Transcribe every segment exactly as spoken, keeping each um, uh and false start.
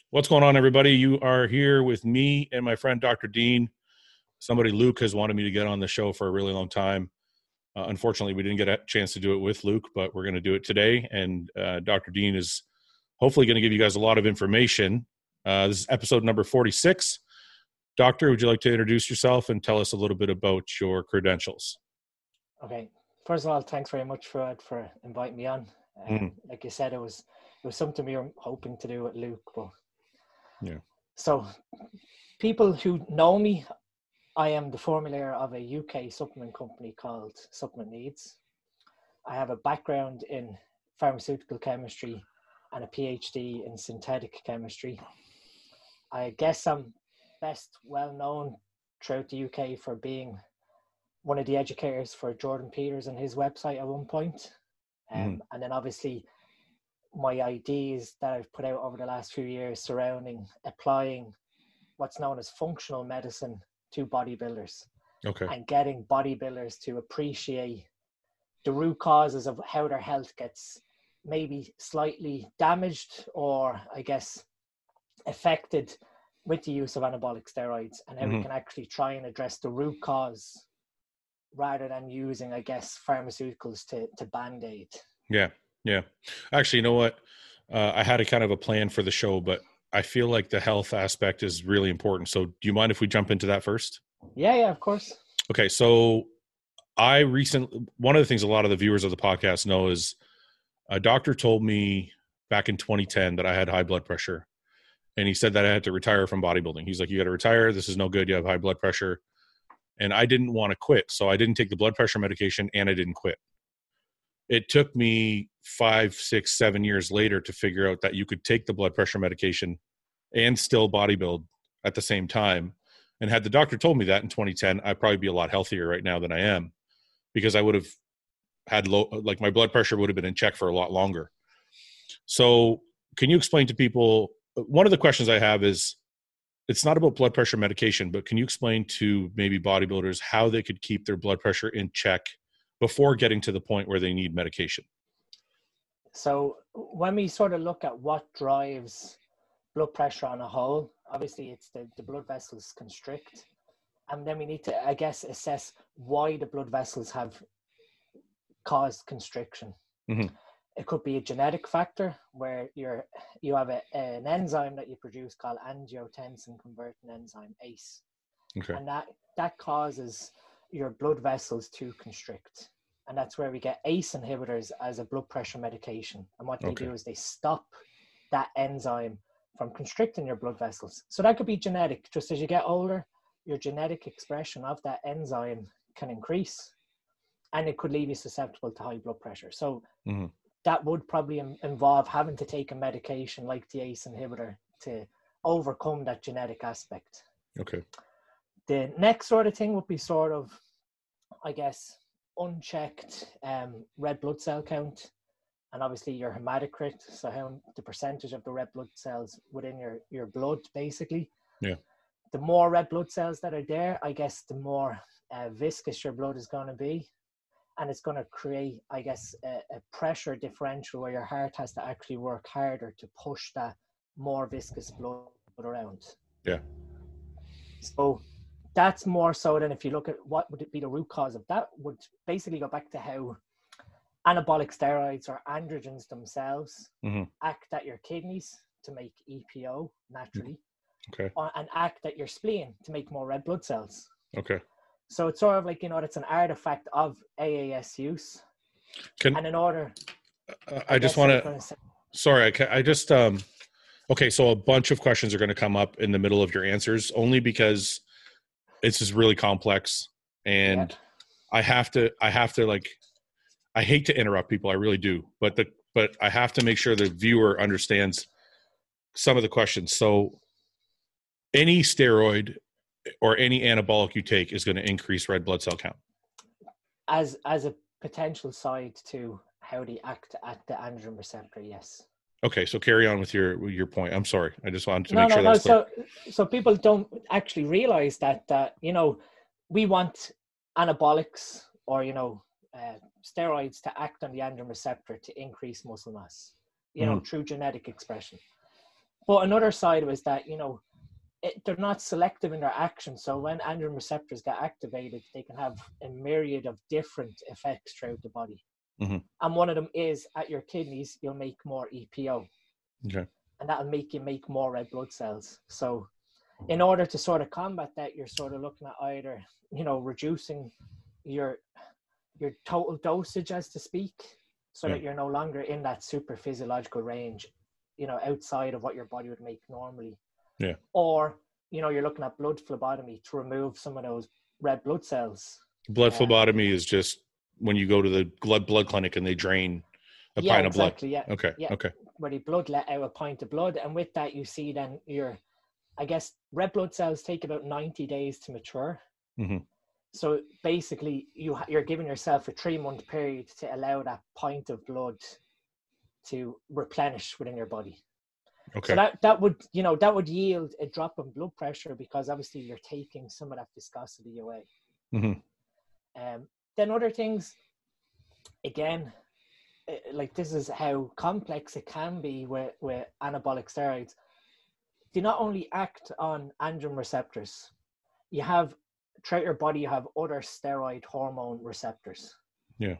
What's going on, everybody? You are here with me and my friend, Doctor Dean. Somebody, Luke, has wanted me to get on the show for a really long time. Uh, unfortunately, we didn't get a chance to do it with Luke, but we're going to do it today. And uh, Doctor Dean is hopefully going to give you guys a lot of information. Uh, this is episode number forty-six. Doctor, would you like to introduce yourself and tell us a little bit about your credentials? Okay. First of all, thanks very much for for inviting me on. Um, mm. Like you said, it was it was something we were hoping to do with Luke, but yeah. So, people who know me, I am the formulator of a U K supplement company called Supplement Needs. I have a background in pharmaceutical chemistry and a PhD in synthetic chemistry. I guess I'm best well known throughout the U K for being one of the educators for Jordan Peters and his website at one point. Um, mm. And then obviously my ideas that I've put out over the last few years surrounding applying what's known as functional medicine to bodybuilders. Okay. And getting bodybuilders to appreciate the root causes of how their health gets maybe slightly damaged or I guess affected with the use of anabolic steroids, and how mm-hmm. we can actually try and address the root cause rather than using, I guess, pharmaceuticals to, to band-aid. Yeah. Yeah. Actually, you know what? Uh, I had a kind of a plan for the show, but I feel like the health aspect is really important. So do you mind if we jump into that first? Yeah, yeah, of course. Okay. So I recently, one of the things a lot of the viewers of the podcast know is a doctor told me back in twenty ten that I had high blood pressure. And he said that I had to retire from bodybuilding. He's like, you got to retire. This is no good. You have high blood pressure. And I didn't want to quit. So I didn't take the blood pressure medication and I didn't quit. It took me five, six, seven years later to figure out that you could take the blood pressure medication and still bodybuild at the same time. And had the doctor told me that in twenty ten, I'd probably be a lot healthier right now than I am, because I would have had low, like my blood pressure would have been in check for a lot longer. So can you explain to people, one of the questions I have is, it's not about blood pressure medication, but can you explain to maybe bodybuilders how they could keep their blood pressure in check before getting to the point where they need medication? So when we sort of look at what drives blood pressure on a whole, obviously it's the, the blood vessels constrict. And then we need to, I guess, assess why the blood vessels have caused constriction. Mm-hmm. It could be a genetic factor where you're, you have a, an enzyme that you produce called angiotensin converting enzyme, A C E. Okay. And that, that causes your blood vessels to constrict. And that's where we get A C E inhibitors as a blood pressure medication. And what they okay. do is they stop that enzyme from constricting your blood vessels. So that could be genetic. Just as you get older, your genetic expression of that enzyme can increase, and it could leave you susceptible to high blood pressure. So mm-hmm. that would probably im- involve having to take a medication like the A C E inhibitor to overcome that genetic aspect. Okay. The next sort of thing would be sort of, I guess, unchecked um, red blood cell count, and obviously your hematocrit, so how the percentage of the red blood cells within your, your blood, basically. Yeah. The more red blood cells that are there, I guess the more uh, viscous your blood is going to be, and it's going to create, I guess, a, a pressure differential where your heart has to actually work harder to push that more viscous blood around. Yeah. So that's more so than if you look at what would it be the root cause of that, would basically go back to how anabolic steroids or androgens themselves mm-hmm. act at your kidneys to make E P O naturally. Okay. Or, and act at your spleen to make more red blood cells. Okay. So it's sort of like, you know, it's an artifact of A A S use. Can, and in order... Uh, I, I just want to... Sorry, I, I just... um. Okay, so a bunch of questions are going to come up in the middle of your answers, only because it's just really complex, and yeah. I have to, I have to like, I hate to interrupt people, I really do, but the, but I have to make sure the viewer understands some of the questions. So any steroid or any anabolic you take is going to increase red blood cell count. As, as a potential side to how they act at the androgen receptor, yes. Okay, so carry on with your with your point. I'm sorry. I just wanted to no, make no, sure no. that's clear. So, so people don't actually realize that, uh, you know, we want anabolics or, you know, uh, steroids to act on the androgen receptor to increase muscle mass, you mm. know, through genetic expression. But another side was that, you know, it, they're not selective in their action. So when androgen receptors get activated, they can have a myriad of different effects throughout the body. Mm-hmm. And one of them is at your kidneys, you'll make more E P O. Okay. And that'll make you make more red blood cells. So in order to sort of combat that, you're sort of looking at either, you know, reducing your your total dosage, as to speak, so yeah. that you're no longer in that super physiological range, you know, outside of what your body would make normally. Yeah. Or, you know, you're looking at blood phlebotomy to remove some of those red blood cells. Blood uh, phlebotomy is just when you go to the blood blood clinic and they drain a yeah, pint exactly, of blood. Yeah. Okay. Yeah. Okay. Where the blood let out a pint of blood. And with that, you see then your, I guess, red blood cells take about ninety days to mature. Mm-hmm. So basically, you, you're giving yourself a three-month period to allow that pint of blood to replenish within your body. Okay. So that, that would, you know, that would yield a drop in blood pressure, because obviously you're taking some of that viscosity away. Mm-hmm. Um, then other things, again, like this is how complex it can be with, with anabolic steroids. They not only act on androgen receptors, you have, throughout your body, you have other steroid hormone receptors. Yeah.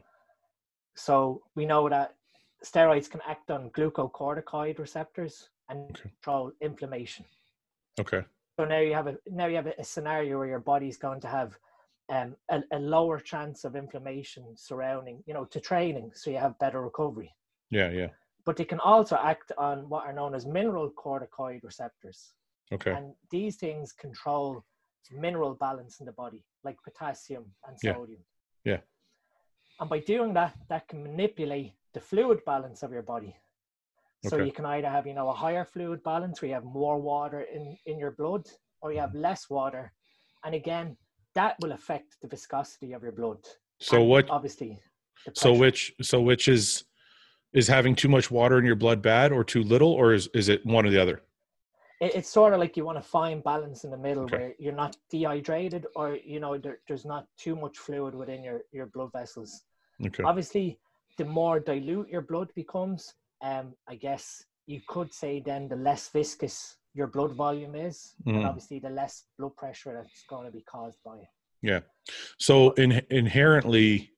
So we know that steroids can act on glucocorticoid receptors and okay. control inflammation. Okay. So now you have a now you have a scenario where your body's going to have um, a, a lower chance of inflammation surrounding, you know, to training, so you have better recovery. Yeah, yeah. But they can also act on what are known as mineral corticoid receptors. Okay. And these things control mineral balance in the body, like potassium and sodium. Yeah. yeah. And by doing that, that can manipulate the fluid balance of your body. So okay. you can either have, you know, a higher fluid balance where you have more water in, in your blood, or you have less water. And again, that will affect the viscosity of your blood. So and what, obviously, so which, so which is, is having too much water in your blood bad or too little, or is, is it one or the other? It, it's sort of like you want to find balance in the middle okay. where you're not dehydrated, or, you know, there, there's not too much fluid within your, your blood vessels. Okay. Obviously, the more dilute your blood becomes, um, I guess you could say then the less viscous your blood volume is, mm. and obviously the less blood pressure that's going to be caused by it. Yeah. So in, inherently,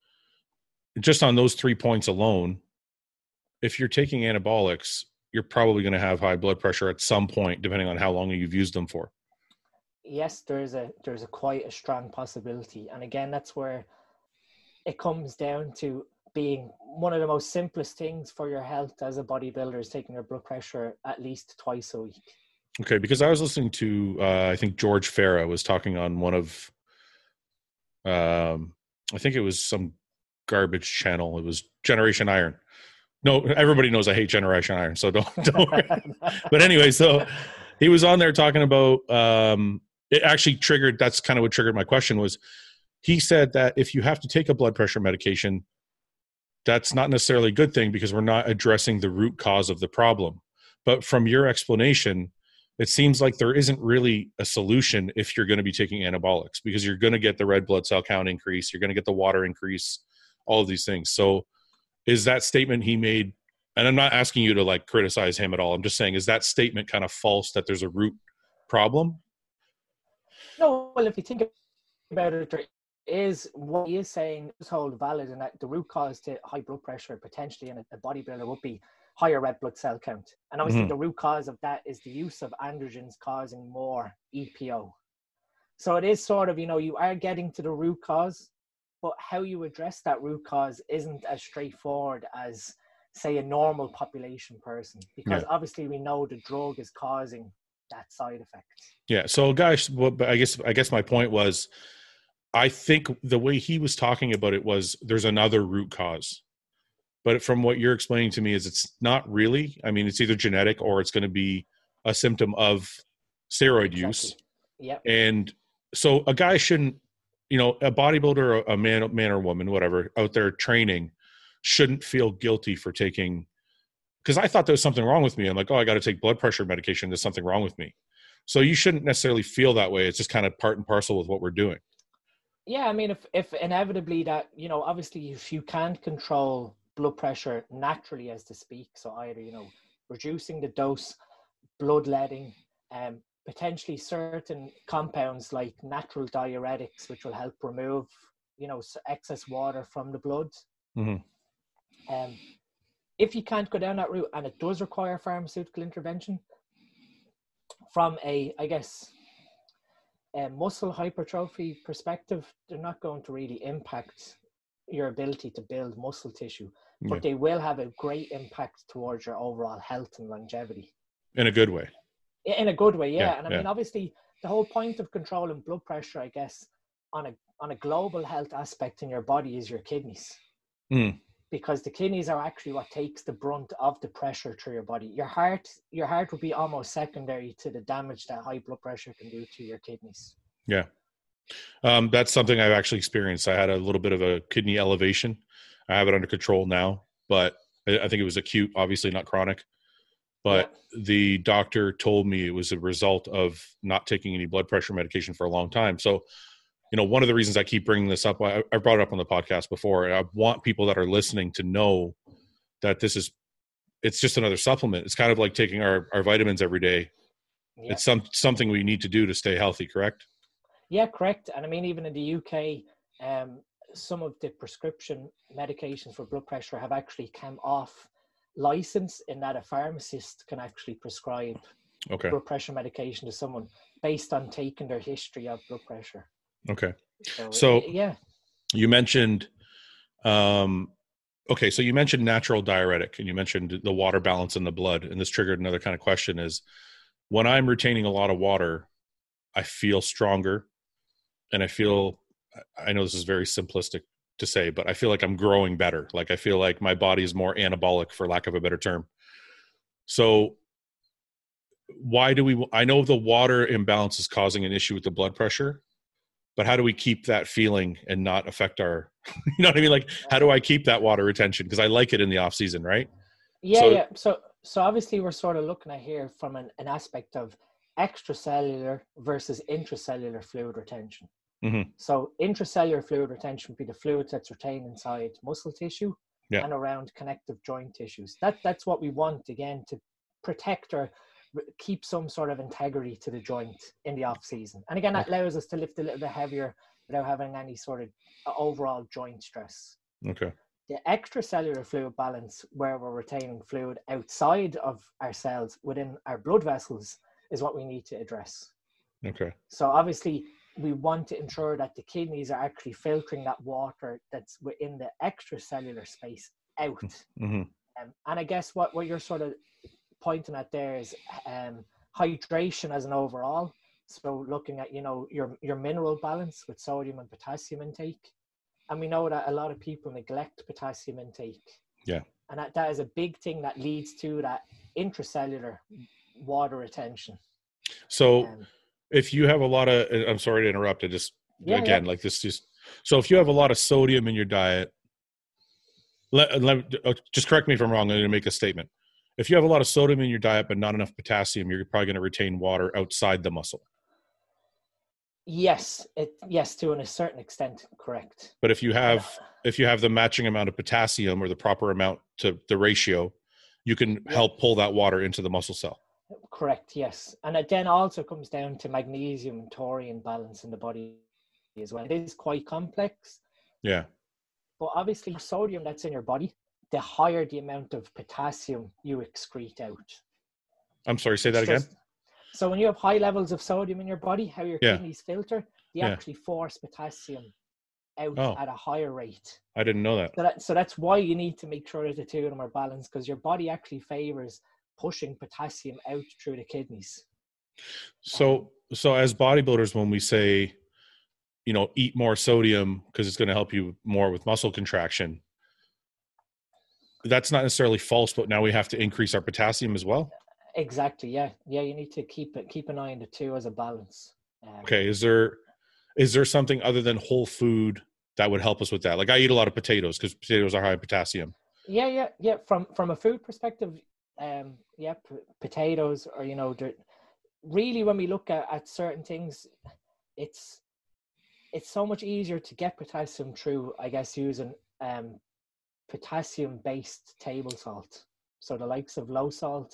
just on those three points alone, if you're taking anabolics, you're probably going to have high blood pressure at some point, depending on how long you've used them for. Yes, there's a there's a quite a strong possibility, and again, that's where it comes down to being one of the most simplest things for your health as a bodybuilder is taking your blood pressure at least twice a week. Okay, because I was listening to, uh, I think George Farah was talking on one of, um, I think it was some garbage channel. It was Generation Iron. No, everybody knows I hate Generation Iron, so don't don't worry. But anyway, so he was on there talking about, um, it actually triggered, that's kind of what triggered my question was, he said that if you have to take a blood pressure medication, that's not necessarily a good thing because we're not addressing the root cause of the problem. But from your explanation, it seems like there isn't really a solution if you're going to be taking anabolics, because you're going to get the red blood cell count increase, you're going to get the water increase, all of these things. So is that statement he made, and I'm not asking you to like criticize him at all, I'm just saying, is that statement kind of false that there's a root problem? No, well, if you think about it, there is what he is saying is whole valid, and that the root cause to high blood pressure potentially in a, a bodybuilder would be higher red blood cell count. And obviously mm-hmm. the root cause of that is the use of androgens causing more E P O. So it is sort of, you know, you are getting to the root cause, but how you address that root cause isn't as straightforward as, say, a normal population person, because yeah. obviously we know the drug is causing that side effect. Yeah. So guys, well, I guess, I guess my point was, I think the way he was talking about it was there's another root cause. But from what you're explaining to me is it's not really. I mean, it's either genetic or it's going to be a symptom of steroid exactly. use. Yeah. And so a guy shouldn't, you know, a bodybuilder, a man, man or woman, whatever, out there training shouldn't feel guilty for taking, because I thought there was something wrong with me. I'm like, oh, I got to take blood pressure medication. There's something wrong with me. So you shouldn't necessarily feel that way. It's just kind of part and parcel with what we're doing. Yeah, I mean, if, if inevitably that, you know, obviously if you can't control blood pressure naturally, as to speak, so either, you know, reducing the dose, bloodletting, um, potentially certain compounds like natural diuretics, which will help remove, you know, excess water from the blood. Mm-hmm. Um, if you can't go down that route, and it does require pharmaceutical intervention, from a, I guess, a muscle hypertrophy perspective, they're not going to really impact your ability to build muscle tissue, but Yeah. they will have a great impact towards your overall health and longevity. In a good way. In a good way, yeah. Yeah, and I yeah. mean, obviously, the whole point of controlling blood pressure, I guess, on a on a global health aspect in your body is your kidneys. Mm. Because the kidneys are actually what takes the brunt of the pressure through your body. Your heart, your heart would be almost secondary to the damage that high blood pressure can do to your kidneys. Yeah. Um, that's something I've actually experienced. I had a little bit of a kidney elevation. I have it under control now, but I, I think it was acute, obviously not chronic. But yeah. The doctor told me it was a result of not taking any blood pressure medication for a long time. So, you know, one of the reasons I keep bringing this up, I, I brought it up on the podcast before. I want people that are listening to know that this is, it's just another supplement. It's kind of like taking our, our vitamins every day. Yeah. It's some something we need to do to stay healthy, correct? Yeah, correct. And I mean, even in the U K, um, some of the prescription medications for blood pressure have actually come off license, in that a pharmacist can actually prescribe okay. blood pressure medication to someone based on taking their history of blood pressure. Okay. So, so yeah. You mentioned, um, okay, so you mentioned natural diuretic, and you mentioned the water balance in the blood. And this triggered another kind of question is, when I'm retaining a lot of water, I feel stronger. And I feel, I know this is very simplistic to say, but I feel like I'm growing better. Like I feel like my body is more anabolic, for lack of a better term. So why do we, I know the water imbalance is causing an issue with the blood pressure, but how do we keep that feeling and not affect our, you know what I mean? Like, how do I keep that water retention? Because I like it in the off season, right? Yeah, so, yeah. So, so obviously we're sort of looking at here from an, an aspect of extracellular versus intracellular fluid retention. Mm-hmm. So intracellular fluid retention would be the fluid that's retained inside muscle tissue yeah. and around connective joint tissues. That That's what we want, again, to protect or keep some sort of integrity to the joint in the off season. And again, that okay. allows us to lift a little bit heavier without having any sort of overall joint stress. Okay. The extracellular fluid balance, where we're retaining fluid outside of our cells within our blood vessels, is what we need to address. Okay. So obviously we want to ensure that the kidneys are actually filtering that water that's within the extracellular space out. Mm-hmm. Um, and I guess what, what you're sort of pointing at there is um, hydration as an overall. So looking at, you know, your, your mineral balance with sodium and potassium intake. And we know that a lot of people neglect potassium intake. Yeah. And that, that is a big thing that leads to that intracellular water retention. So um, if you have a lot of, I'm sorry to interrupt. I just, yeah, again, yeah. like this just, so if you have a lot of sodium in your diet, let, let just correct me if I'm wrong. I'm going to make a statement. If you have a lot of sodium in your diet, but not enough potassium, you're probably going to retain water outside the muscle. Yes, it yes to a certain extent, correct. But if you have if you have the matching amount of potassium or the proper amount to the ratio, you can yeah. help pull that water into the muscle cell. Correct, yes. And it then also comes down to magnesium and taurine balance in the body as well. It is quite complex. Yeah. But obviously sodium that's in your body, the higher the amount of potassium you excrete out. I'm sorry, say that just, again? So when you have high levels of sodium in your body, how your yeah. kidneys filter, they yeah. actually force potassium out oh. at a higher rate. I didn't know that. So, that. so that's why you need to make sure that the two of them are balanced, because your body actually favors pushing potassium out through the kidneys. So, um, so as bodybuilders, when we say, you know, eat more sodium because it's going to help you more with muscle contraction, that's not necessarily false, but now we have to increase our potassium as well. Exactly. Yeah. Yeah. You need to keep it, keep an eye on the two as a balance. Um, okay. Is there, is there something other than whole food that would help us with that? Like I eat a lot of potatoes because potatoes are high in potassium. Yeah. Yeah. Yeah. From, from a food perspective, um, yeah, p- potatoes or, you know, really when we look at, at certain things, it's, it's so much easier to get potassium through, I guess, using um, potassium based table salt. So the likes of low salt,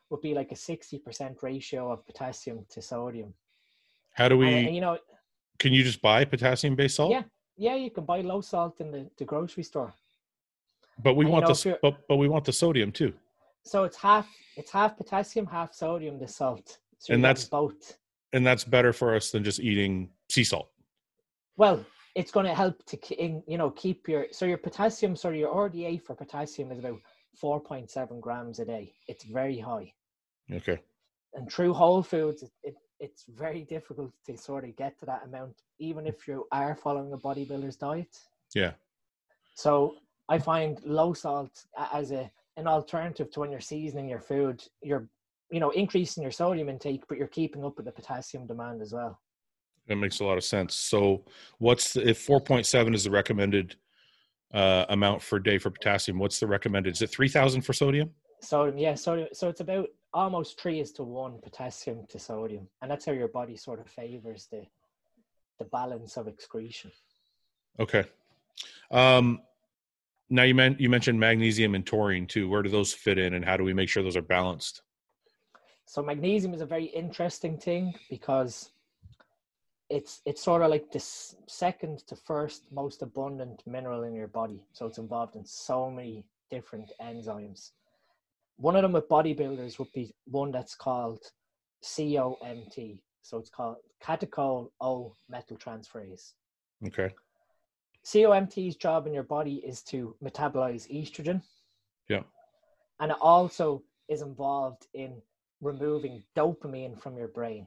would be like a sixty percent ratio of potassium to sodium. How do we, and, and you know, can you just buy potassium-based salt? yeah, yeah, you can buy low salt in the, the grocery store. But we And, want you know, this, but, but we want the sodium too. So it's half, it's half potassium, half sodium, the salt. So and that's both. And that's better for us than just eating sea salt. Well, it's going to help to, you know, keep your, so your potassium, so your R D A for potassium is about four point seven grams a day. It's very high. Okay. And through whole foods, it, it, it's very difficult to sort of get to that amount, even if you are following a bodybuilder's diet. Yeah. So I find low salt as a an alternative to when you're seasoning your food. You're, you know, increasing your sodium intake, but you're keeping up with the potassium demand as well. That makes a lot of sense. So what's the, if four point seven is the recommended uh, amount for day for potassium, what's the recommended? Is it three thousand for sodium? Sodium, yeah. So, so it's about almost three is to one potassium to sodium. And that's how your body sort of favors the, the balance of excretion. Okay. Um, now you meant, you mentioned magnesium and taurine too. Where do those fit in, and how do we make sure those are balanced? So magnesium is a very interesting thing because it's it's sort of like the second to first most abundant mineral in your body. So it's involved in so many different enzymes. One of them with bodybuilders would be one that's called C O M T. So it's called catechol O methyltransferase. Okay. C O M T's job in your body is to metabolize estrogen. Yeah. And it also is involved in removing dopamine from your brain.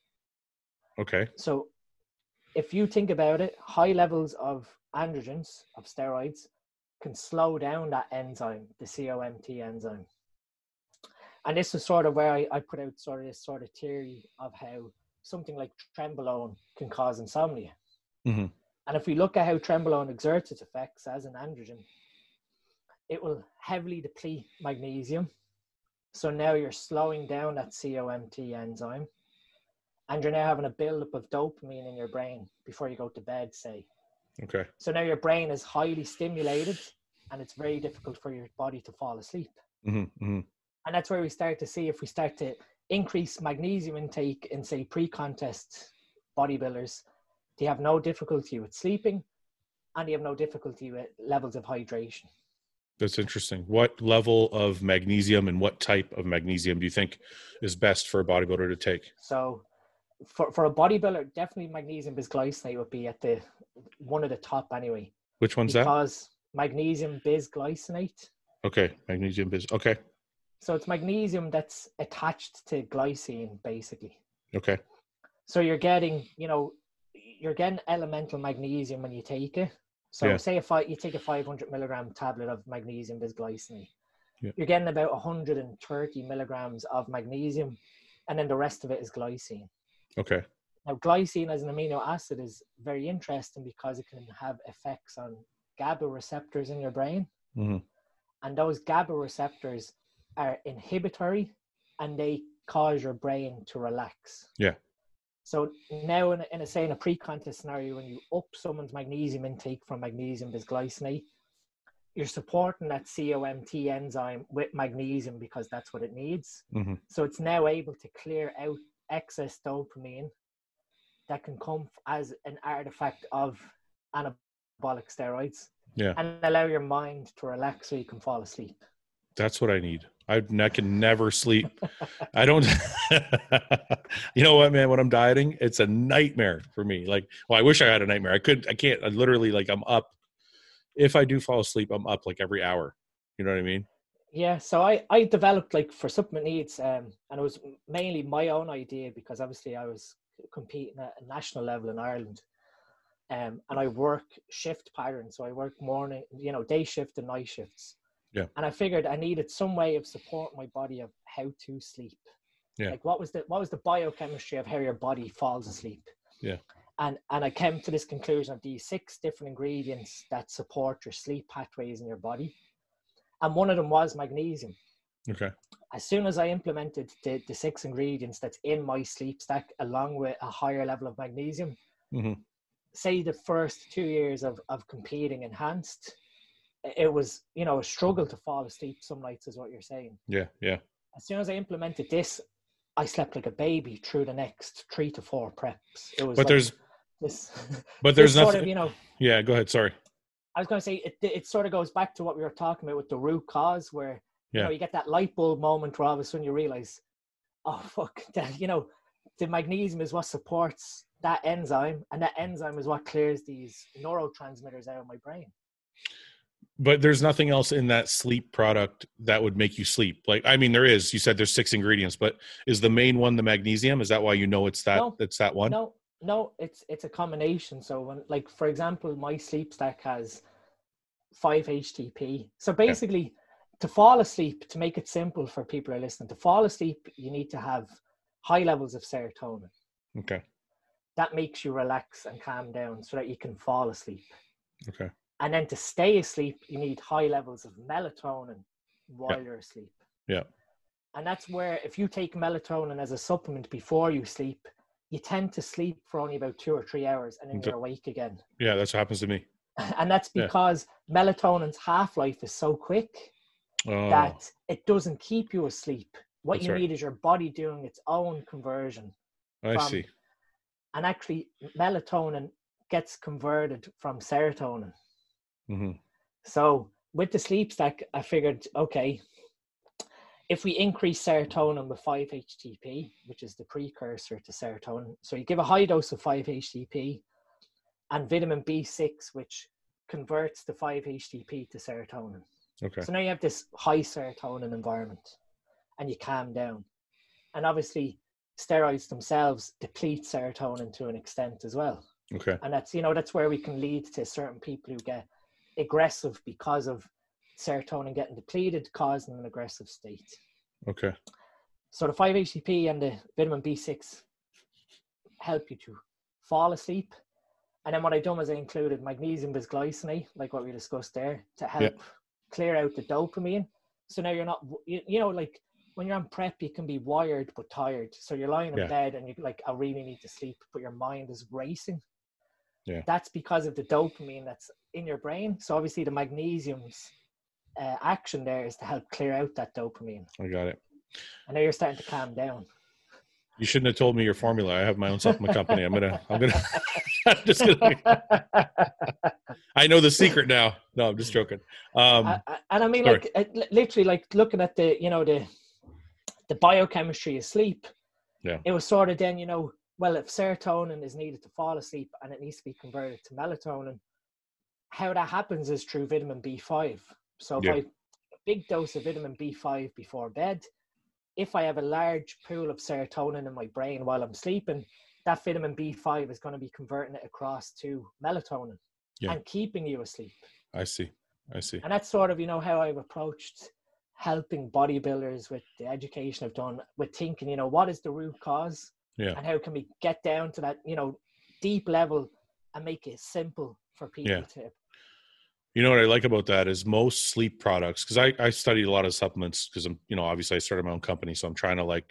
Okay. So if you think about it, high levels of androgens, of steroids, can slow down that enzyme, the C O M T enzyme. And this is sort of where I, I put out sort of this sort of theory of how something like trenbolone can cause insomnia. Mm-hmm. And if we look at how trenbolone exerts its effects as an androgen, it will heavily deplete magnesium. So now you're slowing down that C O M T enzyme, and you're now having a buildup of dopamine in your brain before you go to bed, say. Okay. So now your brain is highly stimulated, and it's very difficult for your body to fall asleep. Mm-hmm. Mm-hmm. And that's where we start to see, if we start to increase magnesium intake in, say, pre-contest bodybuilders, they have no difficulty with sleeping, and they have no difficulty with levels of hydration. That's interesting. What level of magnesium and what type of magnesium do you think is best for a bodybuilder to take? So for, for a bodybuilder, definitely magnesium bisglycinate would be at the one of the top anyway. Which one's because that? Because magnesium bisglycinate. Okay. Magnesium bis. Okay. So it's magnesium that's attached to glycine, basically. Okay. So you're getting, you know, you're getting elemental magnesium when you take it. So yeah. say if I, you take a five hundred milligram tablet of magnesium bisglycinate, yeah. you're getting about one hundred thirty milligrams of magnesium, and then the rest of it is glycine. Okay. Now, glycine as an amino acid is very interesting because it can have effects on GABA receptors in your brain. Mm-hmm. And those GABA receptors are inhibitory, and they cause your brain to relax. Yeah. So now in a, in a say in a pre-contest scenario, when you up someone's magnesium intake from magnesium bisglycinate, you're supporting that C O M T enzyme with magnesium because that's what it needs. Mm-hmm. So it's now able to clear out excess dopamine that can come as an artifact of anabolic steroids. Yeah. And allow your mind to relax so you can fall asleep. That's what I need. I, I can never sleep. I don't, you know what, man, when I'm dieting, it's a nightmare for me. Like, well, I wish I had a nightmare. I could, I can't, I literally like, I'm up. If I do fall asleep, I'm up like every hour. You know what I mean? Yeah. So I, I developed like for supplement needs, um, and it was mainly my own idea because obviously I was competing at a national level in Ireland. Um, and I work shift patterns. So I work morning, you know, day shift and night shifts. Yeah. And I figured I needed some way of supporting my body of how to sleep. Yeah. Like what was the what was the biochemistry of how your body falls asleep? Yeah. And and I came to this conclusion of these six different ingredients that support your sleep pathways in your body. And one of them was magnesium. Okay. As soon as I implemented the, the six ingredients that's in my sleep stack, along with a higher level of magnesium, mm-hmm. say the first two years of, of competing enhanced, it was, you know, a struggle to fall asleep some nights is what you're saying. Yeah. Yeah. as soon as I implemented this, I slept like a baby through the next three to four preps. It was But like there's, this, but there's this nothing. sort of, you know, Yeah, go ahead. Sorry. I was going to say it. It sort of goes back to what we were talking about with the root cause, where you Yeah. know you get that light bulb moment where all of a sudden you realize, oh fuck, that, you know, the magnesium is what supports that enzyme, and that enzyme is what clears these neurotransmitters out of my brain. But there's nothing else in that sleep product that would make you sleep. Like, I mean, there is. You said there's six ingredients, but is the main one the magnesium? Is that why you know it's that? No, it's that one. No, no, it's it's a combination. So when, like for example, my sleep stack has five H T P. So basically, okay. to fall asleep, to make it simple for people who are listening, to fall asleep, you need to have high levels of serotonin. Okay. That makes you relax and calm down so that you can fall asleep. Okay. And then to stay asleep, you need high levels of melatonin while yeah. you're asleep. Yeah. And that's where if you take melatonin as a supplement before you sleep, you tend to sleep for only about two or three hours and then you're awake again. Yeah, that's what happens to me. And that's because yeah. melatonin's half-life is so quick oh. that it doesn't keep you asleep. What that's you right. need is your body doing its own conversion. I from, see. And actually, melatonin gets converted from serotonin. Mm-hmm. So with the sleep stack, I figured, okay, if we increase serotonin with five H T P, which is the precursor to serotonin, so you give a high dose of five H T P and vitamin B six, which converts the five H T P to serotonin. Okay. So now you have this high serotonin environment and you calm down. And obviously steroids themselves deplete serotonin to an extent as well. Okay. And that's, you know, that's where we can lead to certain people who get aggressive because of serotonin getting depleted, causing an aggressive state. Okay. So the five H T P and the vitamin B six help you to fall asleep. And then what I done was I included magnesium bisglycinate, like what we discussed there, to help yeah. clear out the dopamine. So now you're not, you, you know, like when you're on prep, you can be wired but tired. So you're lying in yeah. bed and you're like, I really need to sleep, but your mind is racing. Yeah. That's because of the dopamine that's in your brain. So obviously the magnesium's uh, action there is to help clear out that dopamine. I got it. And now you're starting to calm down. You shouldn't have told me your formula. I have my own supplement company. I'm gonna. I'm gonna. I'm just gonna. I know the secret now. No, I'm just joking. Um, I, I, and I mean, sorry. like, literally, like looking at the, you know, the, the biochemistry of sleep. Yeah. It was sort of then, you know, well, if serotonin is needed to fall asleep and it needs to be converted to melatonin, how that happens is through vitamin B five. So if yeah. I a big dose of vitamin B five before bed, if I have a large pool of serotonin in my brain while I'm sleeping, that vitamin B five is going to be converting it across to melatonin yeah. and keeping you asleep. I see. I see. And that's sort of, you know, how I've approached helping bodybuilders with the education I've done, with thinking, you know, what is the root cause? Yeah. And how can we get down to that, you know, deep level and make it simple for people yeah. to. You know what I like about that is most sleep products, because I, I studied a lot of supplements because I'm, you know, obviously I started my own company. So I'm trying to like,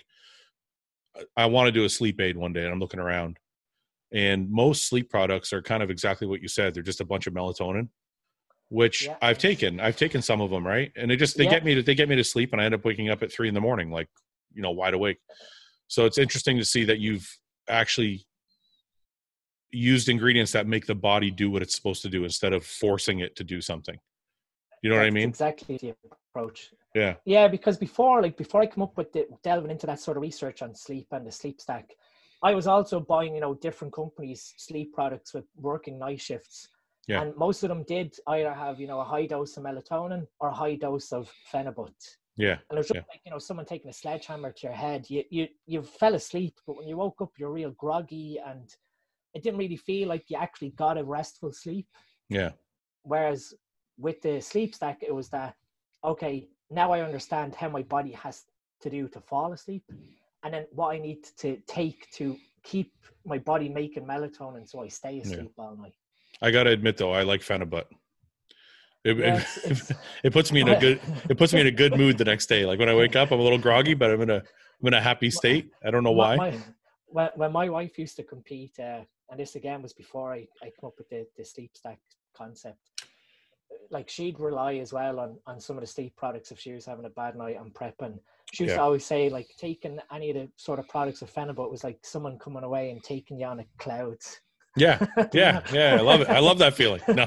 I want to do a sleep aid one day and I'm looking around. And most sleep products are kind of exactly what you said. They're just a bunch of melatonin, which yeah. I've taken. I've taken some of them, right? And they just, they yeah. get me to, they get me to sleep and I end up waking up at three in the morning, like, you know, wide awake. So it's interesting to see that you've actually used ingredients that make the body do what it's supposed to do instead of forcing it to do something. You know That's what I mean? Exactly the approach. Yeah. Yeah, because before, like before I come up with the, delving into that sort of research on sleep and the sleep stack, I was also buying, you know, different companies' sleep products with working night shifts. Yeah. And most of them did either have, you know, a high dose of melatonin or a high dose of phenibut. Yeah. And it was just yeah. like, you know, someone taking a sledgehammer to your head. You, you, you fell asleep, but when you woke up, you're real groggy and it didn't really feel like you actually got a restful sleep. Yeah. Whereas with the sleep stack, it was that, okay, now I understand how my body has to do to fall asleep. And then what I need to take to keep my body making melatonin so I stay asleep yeah. all night. I got to admit though, I like phenibut. It, yeah, it, it's, it's, it puts me in a good, it puts me in a good mood the next day. Like when I wake up, I'm a little groggy, but I'm in a, I'm in a happy state. I don't know why. My, when, when my wife used to compete, uh, and this again was before I, I come up with the, the sleep stack concept, like she'd rely as well on, on some of the sleep products if she was having a bad night on prep, and she used Yeah. to always say, like, taking any of the sort of products of Phenibut was like someone coming away and taking you on a clouds. Yeah. Do you Yeah. know? Yeah. I love it. I love that feeling. No.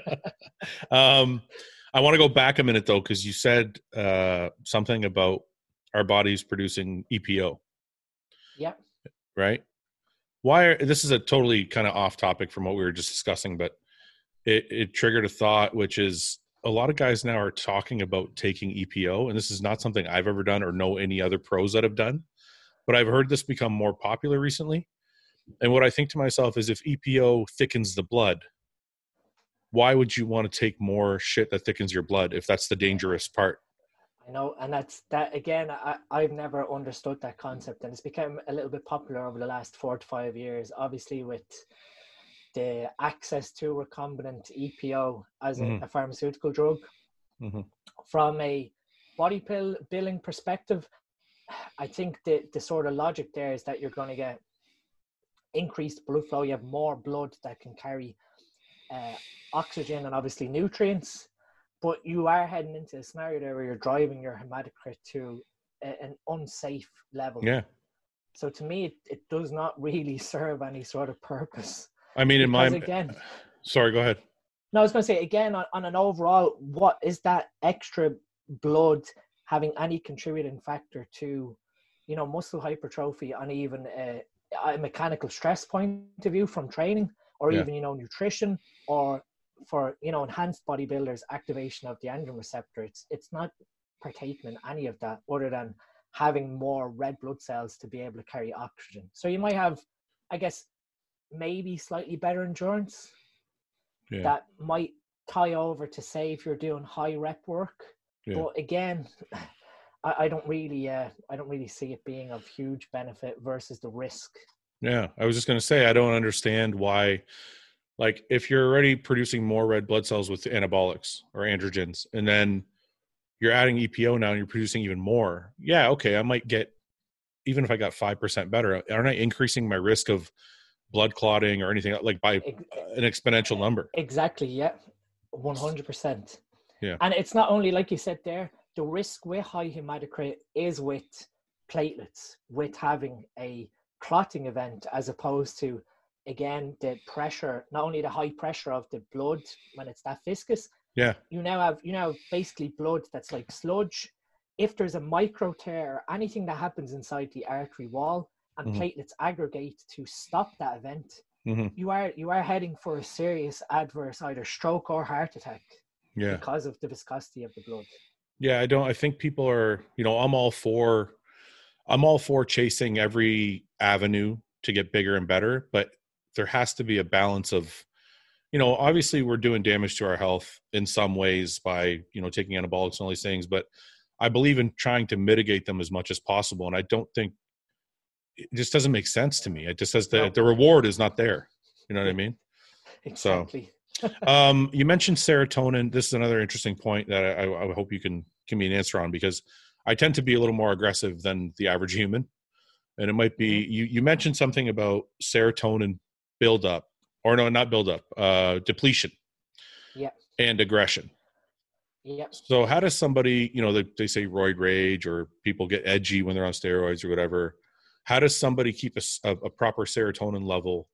um, I want to go back a minute though, because you said uh, something about our bodies producing E P O, Yeah. right? Why are, this is a totally kind of off topic from what we were just discussing, but it, it triggered a thought, which is a lot of guys now are talking about taking E P O, and this is not something I've ever done or know any other pros that have done, but I've heard this become more popular recently. And what I think to myself is, if E P O thickens the blood, why would you want to take more shit that thickens your blood if that's the dangerous part? I know, and that's that again. I, I've never understood that concept, and it's become a little bit popular over the last four to five years. Obviously, with the access to recombinant E P O as a, Mm-hmm. a pharmaceutical drug, Mm-hmm. from a body pill billing perspective, I think the the sort of logic there is that you're going to get increased blood flow. You have more blood that can carry uh, oxygen and obviously nutrients, but you are heading into a scenario there where you're driving your hematocrit to a, an unsafe level. Yeah. So to me, it, it does not really serve any sort of purpose. I mean, in my, again, sorry, go ahead. No, I was going to say, again, on, on an overall, what is that extra blood having any contributing factor to, you know, muscle hypertrophy on even a, a mechanical stress point of view from training, or Yeah. even, you know, nutrition, or for, you know, enhanced bodybuilders, activation of the androgen receptor? It's, it's not partaking in any of that other than having more red blood cells to be able to carry oxygen. So you might have, I guess, maybe slightly better endurance. Yeah. That might tie over to, say, if you're doing high rep work. Yeah. But again, I, I don't really, uh, I don't really see it being of huge benefit versus the risk. Yeah, I was just going to say, I don't understand why, like, if you're already producing more red blood cells with anabolics or androgens, and then you're adding E P O now and you're producing even more. Yeah, okay, I might get, even if I got five percent better, aren't I increasing my risk of blood clotting or anything, like, by an exponential number? Exactly, yeah, one hundred percent. Yeah. And it's not only, like you said there, the risk with high hematocrit is with platelets, with having a clotting event, as opposed to, again, the pressure, not only the high pressure of the blood when it's that viscous. Yeah. You now have, you know, basically blood that's like sludge. If there's a micro tear or anything that happens inside the artery wall and mm-hmm. platelets aggregate to stop that event, mm-hmm. you are you are heading for a serious adverse either stroke or heart attack. Yeah. Because of the viscosity of the blood. Yeah, I don't, I think people are, you know, I'm all for, I'm all for chasing every avenue to get bigger and better, but there has to be a balance of, you know, obviously we're doing damage to our health in some ways by, you know, taking anabolics and all these things, but I believe in trying to mitigate them as much as possible. And I don't think, it just doesn't make sense to me. It just says that no. the reward is not there. You know what I mean? Exactly. So, um, you mentioned serotonin. This is another interesting point that I, I hope you can give me an answer on, because I tend to be a little more aggressive than the average human. And it might be, mm-hmm. you, you mentioned something about serotonin buildup, or no, not buildup, uh, depletion. Yeah. And aggression. Yeah. So how does somebody, you know, they, they say roid rage, or people get edgy when they're on steroids or whatever. How does somebody keep a, a proper serotonin level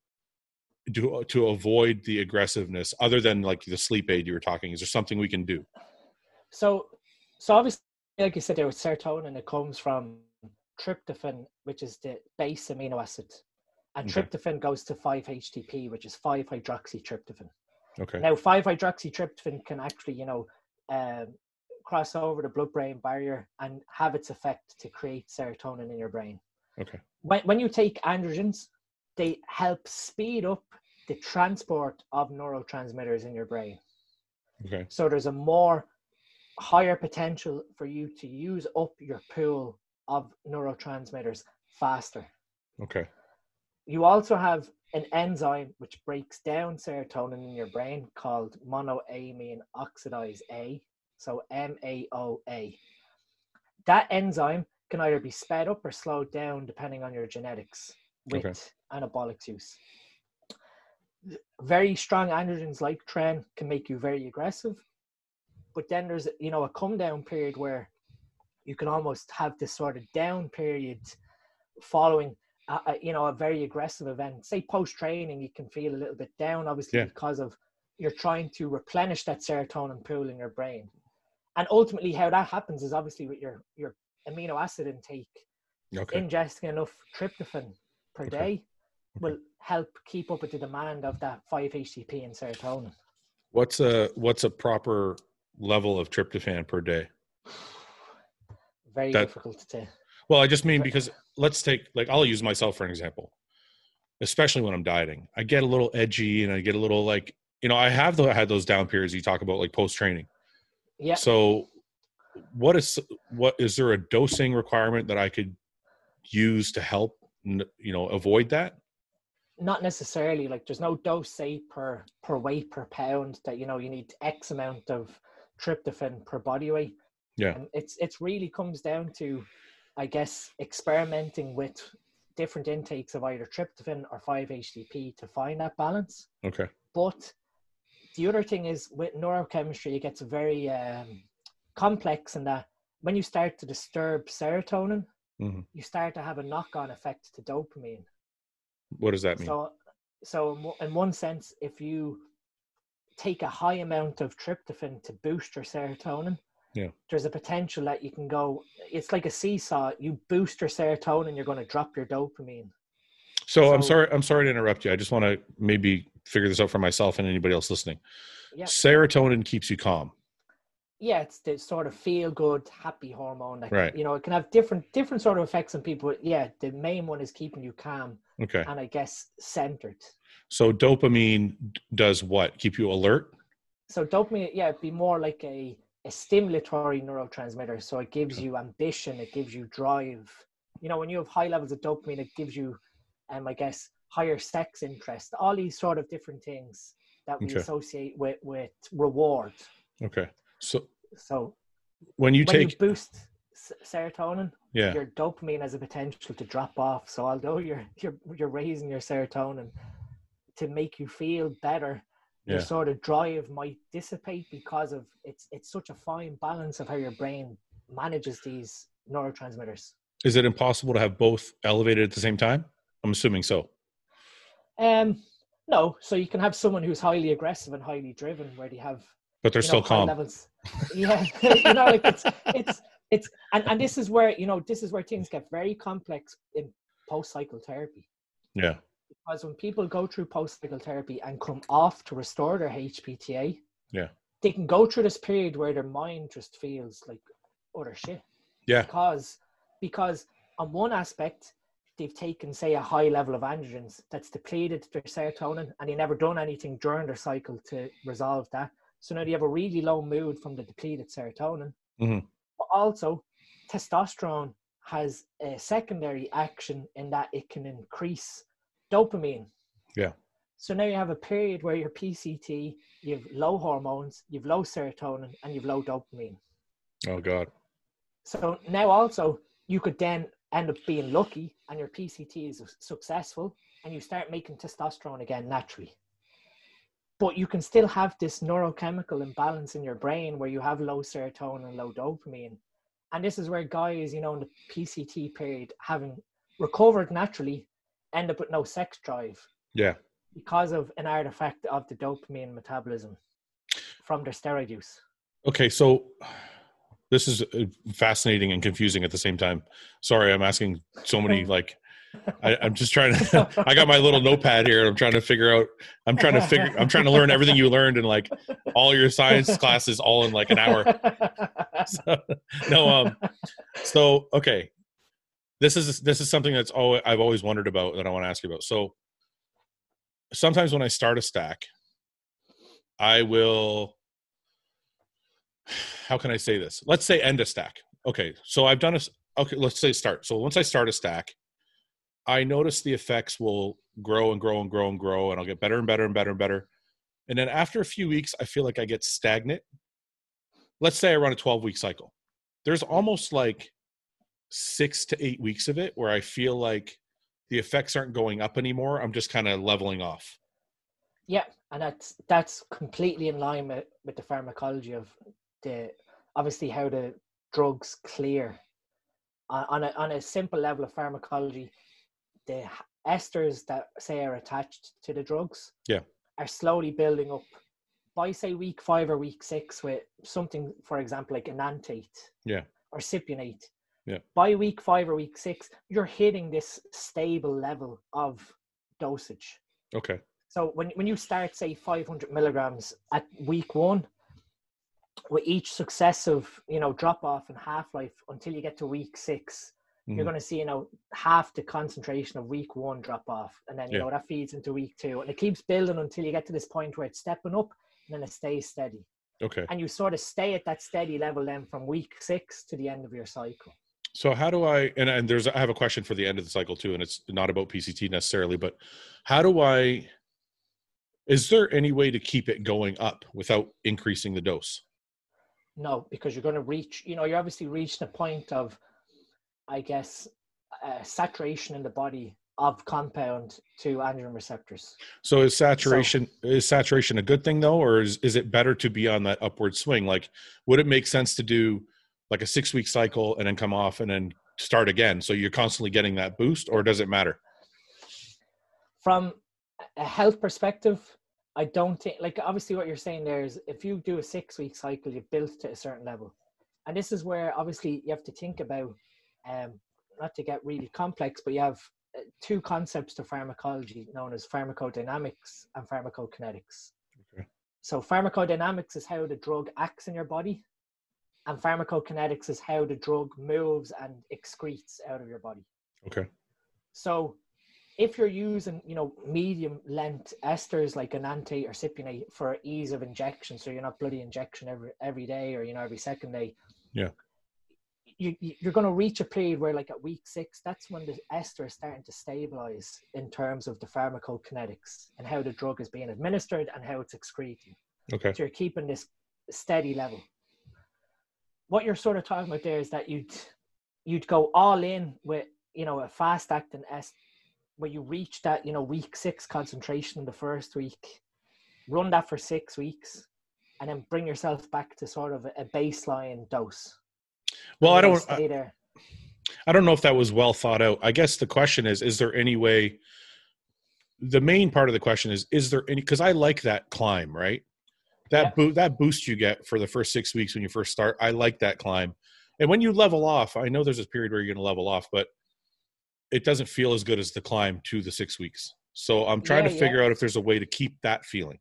to, to avoid the aggressiveness, other than like the sleep aid you were talking? Is there something we can do? So, so obviously, like you said, there with serotonin, it comes from tryptophan, which is the base amino acid. And okay. tryptophan goes to five H T P, which is five hydroxytryptophan. Okay. Now, five hydroxytryptophan can actually, you know, um, cross over the blood-brain barrier and have its effect to create serotonin in your brain. Okay. When, when you take androgens, they help speed up the transport of neurotransmitters in your brain. Okay. So there's a more higher potential for you to use up your pool of neurotransmitters faster. Okay. You also have an enzyme which breaks down serotonin in your brain called monoamine oxidase A, so M A O A. That enzyme can either be sped up or slowed down depending on your genetics with okay. anabolic use. Very strong androgens like tren can make you very aggressive, but then there's, you know, a come down period where you can almost have this sort of down period following, a, a, you know, a very aggressive event. Say post-training, you can feel a little bit down, obviously, Yeah. because of you're trying to replenish that serotonin pool in your brain. And ultimately how that happens is obviously with your, your amino acid intake. Okay. Ingesting enough tryptophan per Okay. day Okay. will help keep up with the demand of that five H T P and serotonin. What's a what's a proper level of tryptophan per day? Very That, difficult to. Well, I just mean because let's take, like, I'll use myself for an example, especially when I'm dieting. I get a little edgy and I get a little like, you know, I have the, I had those down periods you talk about, like post training. Yeah. So what is, what is there a dosing requirement that I could use to help, you know, avoid that? Not necessarily. Like there's no dose, say, per per weight per pound that, you know, you need X amount of tryptophan per body weight. Yeah. And it's it's really comes down to, I guess, experimenting with different intakes of either tryptophan or five H T P to find that balance. Okay. But the other thing is with neurochemistry, it gets very um, complex in that when you start to disturb serotonin, mm-hmm. you start to have a knock-on effect to dopamine. What does that mean? So, so in one sense, if you take a high amount of tryptophan to boost your serotonin, yeah, there's a potential that you can go, it's like a seesaw. You boost your serotonin, you're going to drop your dopamine. So, So I'm sorry, I'm sorry to interrupt you. I just want to maybe figure this out for myself and anybody else listening. Yeah. Serotonin keeps you calm. Yeah, it's the sort of feel good, happy hormone that, right. you know, it can have different, different sort of effects on people. But yeah, the main one is keeping you calm. Okay. And I guess centered. So dopamine does what? Keep you alert? So dopamine, yeah, it'd be more like a, a stimulatory neurotransmitter. So it gives okay. you ambition, it gives you drive. You know, when you have high levels of dopamine, it gives you, um, I guess, higher sex interest, all these sort of different things that we okay. associate with, with reward. Okay. So, so when you when take you boost serotonin, yeah, your dopamine has a potential to drop off. So although you're you're you're raising your serotonin to make you feel better, yeah. your sort of drive might dissipate because of it's it's such a fine balance of how your brain manages these neurotransmitters. Is it impossible to have both elevated at the same time? I'm assuming so. Um, no. So you can have someone who's highly aggressive and highly driven, where they have, but they're you know, still calm. Levels. Yeah, you know, like it's it's it's and and this is where you know this is where things get very complex in post-cycle therapy. Yeah. Because when people go through post-cycle therapy and come off to restore their H P T A, yeah, they can go through this period where their mind just feels like utter shit. Yeah. Because because on one aspect, they've taken, say, a high level of androgens that's depleted their serotonin, and they never done anything during their cycle to resolve that. So now they have a really low mood from the depleted serotonin. Mm-hmm. But also, testosterone has a secondary action in that it can increase dopamine. Yeah. So now you have a period where your P C T, you have low hormones, you have low serotonin, and you have low dopamine. Oh, God. So now also, you could then end up being lucky and your P C T is successful and you start making testosterone again naturally. But you can still have this neurochemical imbalance in your brain where you have low serotonin and low dopamine. And this is where guys, you know, in the P C T period, having recovered naturally, end up with no sex drive. Yeah. Because of an artifact of the dopamine metabolism from their steroid use. Okay, so this is fascinating and confusing at the same time. Sorry, I'm asking so many, like, I, I'm just trying to, I got my little notepad here and I'm trying to figure out, I'm trying to figure, I'm trying to learn everything you learned in like all your science classes all in like an hour. So, no, um, so, okay. This is, this is something that's always, I've always wondered about that I want to ask you about. So sometimes when I start a stack, I will, how can I say this? Let's say end a stack. Okay. So I've done a, okay, let's say start. So once I start a stack, I notice the effects will grow and grow and grow and grow, and I'll get better and better and better and better. And then after a few weeks, I feel like I get stagnant. Let's say I run a twelve week cycle. There's almost like six to eight weeks of it where I feel like the effects aren't going up anymore. I'm just kind of leveling off. Yeah. And that's, that's completely in line with, with the pharmacology of the, obviously how the, drugs clear. On, on, a, on a simple level of pharmacology, the esters that say are attached to the drugs yeah. are slowly building up. By say week five or week six with something, for example, like enantate yeah. or cypionate, yeah. by week five or week six, you're hitting this stable level of dosage. Okay. So when, when you start, say, five hundred milligrams at week one, with each successive, you know, drop off in half-life until you get to week six, mm-hmm. you're going to see, you know, half the concentration of week one drop off. And then, you yeah. know, that feeds into week two. And it keeps building until you get to this point where it's stepping up and then it stays steady. Okay. And you sort of stay at that steady level then from week six to the end of your cycle. So how do I, and, and there's, I have a question for the end of the cycle too, and it's not about P C T necessarily, but how do I, is there any way to keep it going up without increasing the dose? No, because you're going to reach, you know, you're obviously reaching a point of, I guess, uh, saturation in the body of compound to androgen receptors. So is saturation, so, is saturation a good thing though, or is, is it better to be on that upward swing? Like, would it make sense to do like a six week cycle and then come off and then start again? So you're constantly getting that boost, or does it matter? From a health perspective, I don't think, like, obviously what you're saying there is if you do a six week cycle, you've built to a certain level. And this is where obviously you have to think about, um, not to get really complex, but you have two concepts to pharmacology known as pharmacodynamics and pharmacokinetics. Okay. So pharmacodynamics is how the drug acts in your body, and pharmacokinetics is how the drug moves and excretes out of your body. Okay. So if you're using, you know, medium length esters like enantate or cypionate for ease of injection, so you're not bloody injection every every day or, you know, every second day. Yeah. You, you're going to reach a period where, like at week six, that's when the ester is starting to stabilize in terms of the pharmacokinetics and how the drug is being administered and how it's excreting. Okay. So you're keeping this steady level. What you're sort of talking about there is that you'd you'd go all in with, you know, a fast acting ester where you reach that, you know, week six concentration in the first week, run that for six weeks, and then bring yourself back to sort of a baseline dose. Well, I don't stay there. I, I don't know if that was well thought out. I guess the question is, is there any way, the main part of the question is, is there any, because I like that climb, right? That, yeah. bo- that boost you get for the first six weeks when you first start, I like that climb. And when you level off, I know there's a period where you're going to level off, but it doesn't feel as good as the climb to the six weeks. So I'm trying yeah, to figure yeah. out if there's a way to keep that feeling.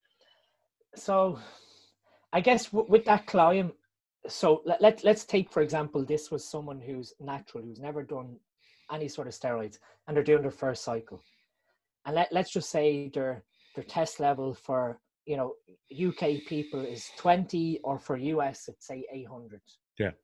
So I guess w- with that climb, so let, let, let's take, for example, this was someone who's natural, who's never done any sort of steroids, and they're doing their first cycle. And let, let's just say their, their test level for, you know, U K people is twenty, or for U S, it's say eight hundred. Yeah.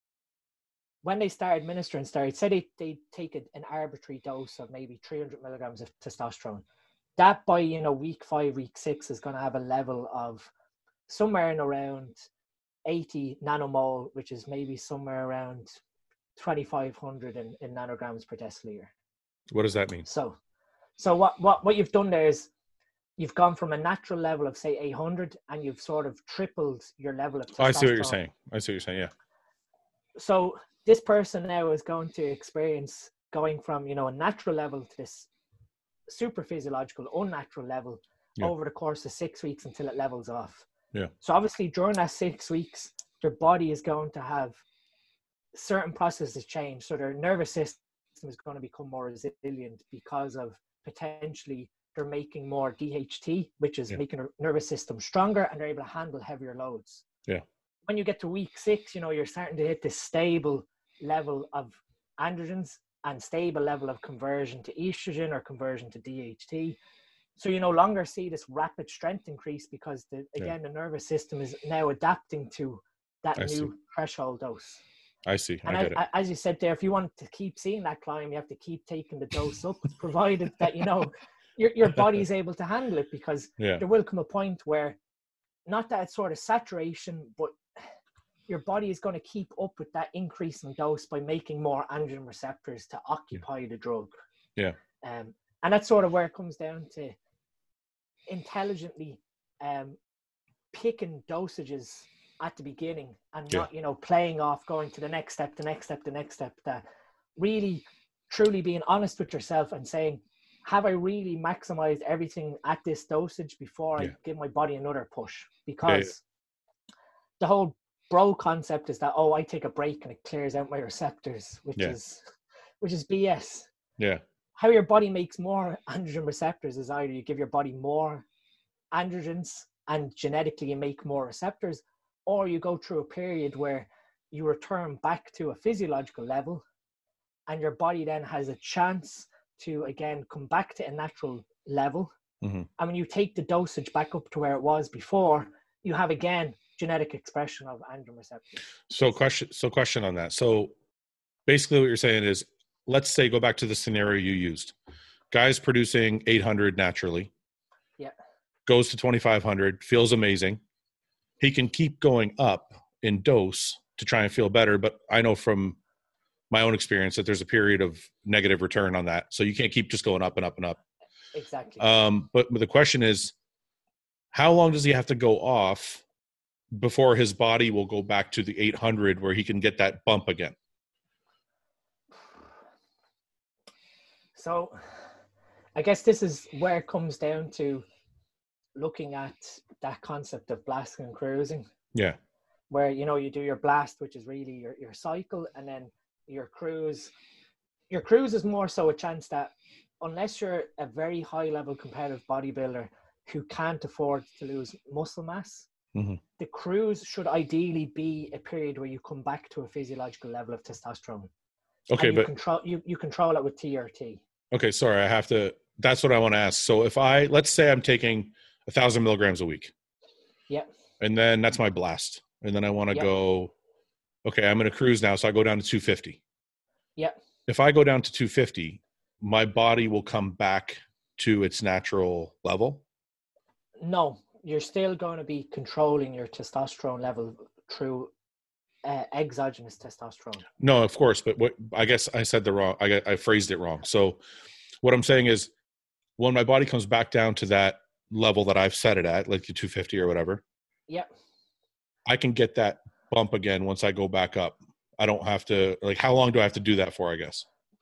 When they start administering steroids, say they, they take a, an arbitrary dose of maybe three hundred milligrams of testosterone, that by, you know, week five, week six is going to have a level of somewhere in around eighty nanomole, which is maybe somewhere around twenty-five hundred in, in nanograms per deciliter. What does that mean? So, so what, what, what you've done there is you've gone from a natural level of say eight hundred and you've sort of tripled your level of testosterone. Oh, I see what you're saying. I see what you're saying. Yeah. So this person now is going to experience going from, you know, a natural level to this super physiological, unnatural level yeah. over the course of six weeks until it levels off. Yeah. So obviously during that six weeks, their body is going to have certain processes change. So their nervous system is going to become more resilient because of potentially they're making more D H T, which is yeah. making their nervous system stronger, and they're able to handle heavier loads. Yeah. When you get to week six, you know, you're starting to hit this stable level of androgens and stable level of conversion to estrogen or conversion to D H T. So you no longer see this rapid strength increase because, the, again, yeah. the nervous system is now adapting to that I new see. threshold dose. I see. I and get as, it. as you said there, if you want to keep seeing that climb, you have to keep taking the dose up, provided that, you know, your your body is able to handle it, because yeah. there will come a point where, not that it's sort of saturation, but your body is going to keep up with that increase in dose by making more androgen receptors to occupy yeah. the drug. Yeah. Um, and that's sort of where it comes down to intelligently um, picking dosages at the beginning and Yeah. not, you know, playing off, going to the next step, the next step, the next step, that really truly being honest with yourself and saying, have I really maximized everything at this dosage before Yeah. I give my body another push? Yeah, yeah. Because the whole bro concept is that, oh, I take a break and it clears out my receptors, which Yeah. is which is B S. Yeah. How your body makes more androgen receptors is either you give your body more androgens and genetically you make more receptors, or you go through a period where you return back to a physiological level and your body then has a chance to again come back to a natural level. Mm-hmm. And when you take the dosage back up to where it was before, you have again genetic expression of androgen receptors. So question, so question on that. So basically what you're saying is, let's say, go back to the scenario you used. Guy's producing eight hundred naturally. Yeah. Goes to twenty-five hundred, feels amazing. He can keep going up in dose to try and feel better. But I know from my own experience that there's a period of negative return on that. So you can't keep just going up and up and up. Exactly. Um, but, but the question is, how long does he have to go off before his body will go back to the eight hundred where he can get that bump again? So I guess this is where it comes down to looking at that concept of blasting and cruising. Yeah. Where, you know, you do your blast, which is really your, your cycle, and then your cruise. Your cruise is more so a chance that unless you're a very high level competitive bodybuilder who can't afford to lose muscle mass, mm-hmm. the cruise should ideally be a period where you come back to a physiological level of testosterone. Okay, and you but control you, you control it with T R T. Okay, sorry, I have to. That's what I want to ask. So if I, let's say I'm taking a thousand milligrams a week. Yeah. And then that's my blast. And then I want to Yep. go, okay, I'm going to cruise now. So I go down to two fifty. Yeah. If I go down to two fifty, my body will come back to its natural level. No, you're still going to be controlling your testosterone level through uh, exogenous testosterone. No, of course. But what, I guess I said the wrong, I, I phrased it wrong. So what I'm saying is when my body comes back down to that level that I've set it at, like the two fifty or whatever, Yeah. I can get that bump again once I go back up. I don't have to, like, how long do I have to do that for, I guess?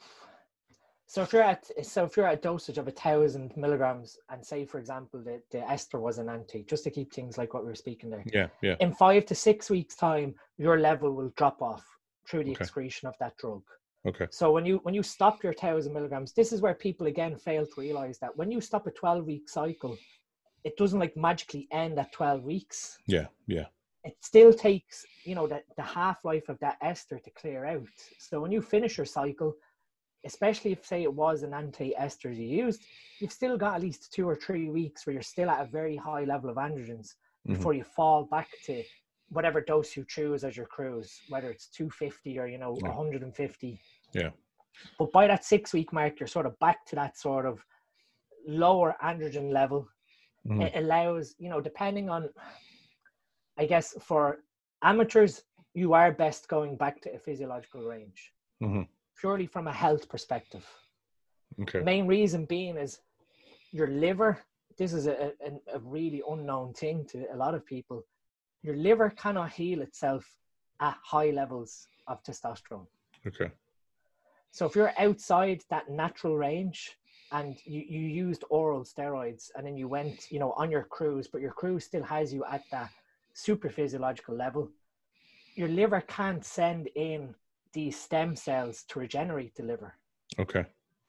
So if you're at so if you're at a dosage of a thousand milligrams, and say for example the, the ester was an anti, just to keep things like what we were speaking there. Yeah, yeah. In five to six weeks' time, your level will drop off through the Okay. excretion of that drug. Okay. So when you when you stop your thousand milligrams, this is where people again fail to realize that when you stop a twelve week cycle, it doesn't like magically end at twelve weeks. Yeah, yeah. It still takes, you know, the, the half-life of that ester to clear out. So when you finish your cycle, especially if say it was an anti-ester you used, you've still got at least two or three weeks where you're still at a very high level of androgens before Mm-hmm. you fall back to whatever dose you choose as your cruise, whether it's two fifty or, you know, Yeah. one hundred fifty. Yeah. But by that six week mark, you're sort of back to that sort of lower androgen level. Mm-hmm. It allows, you know, depending on, I guess for amateurs, you are best going back to a physiological range, Mm-hmm. purely from a health perspective. Okay. Main reason being is your liver, this is a, a, a really unknown thing to a lot of people. Your liver cannot heal itself at high levels of testosterone. Okay. So if you're outside that natural range and you, you used oral steroids and then you went, you know, on your cruise, but your cruise still has you at that super physiological level, your liver can't send in these stem cells to regenerate the liver. Okay.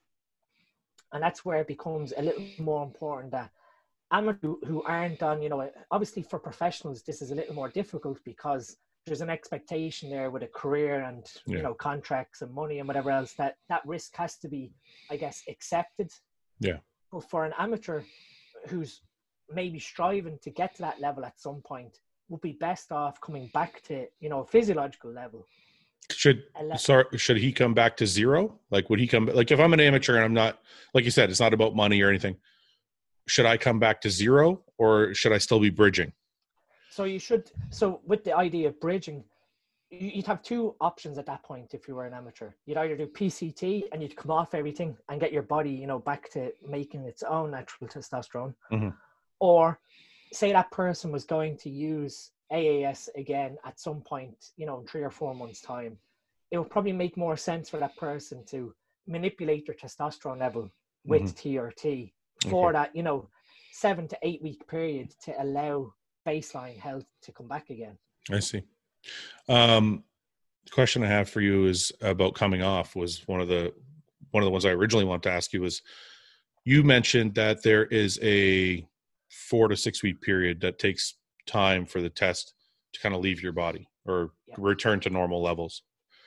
And that's where it becomes a little more important that amateurs who aren't on, you know, obviously for professionals, this is a little more difficult because there's an expectation there with a career and, Yeah. you know, contracts and money and whatever else, that that risk has to be, I guess, accepted. Yeah. But for an amateur who's maybe striving to get to that level at some point, would be best off coming back to, you know, a physiological level. Should Ele- sorry, should he come back to zero? Like, would he come? Like, if I'm an amateur and I'm not, like you said, it's not about money or anything. Should I come back to zero, or should I still be bridging? So you should. So with the idea of bridging, you- you'd have two options at that point. If you were an amateur, you'd either do P C T and you'd come off everything and get your body, you know, back to making its own natural testosterone, Mhm. or say that person was going to use A A S again at some point, you know, in three or four months' time, it will probably make more sense for that person to manipulate their testosterone level with Mm-hmm. T R T for Okay. that, you know, seven to eight week period to allow baseline health to come back again. I see. Um, the question I have for you is about coming off. Was one of the one of the ones I originally wanted to ask you was, you mentioned that there is a four to six week period that takes time for the test to kind of leave your body or Yeah. return to normal levels.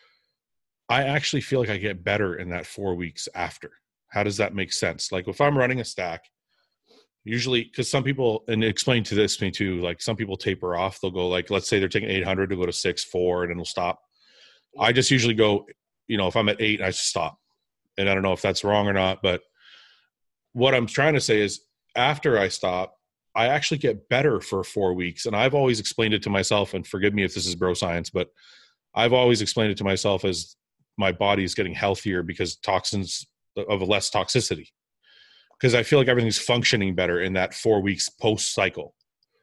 I actually feel like I get better in that four weeks after. How does that make sense? Like if I'm running a stack, usually, because some people, and explain to this me too, like some people taper off. They'll go like, let's say they're taking eight hundred to go to six, four, and then we'll stop. Yeah. I just usually go, you know, if I'm at eight, I just stop. And I don't know if that's wrong or not, but what I'm trying to say is after I stop, I actually get better for four weeks. And I've always explained it to myself, and forgive me if this is bro science, but I've always explained it to myself as my body is getting healthier because toxins of less toxicity. Because I feel like everything's functioning better in that four weeks post cycle.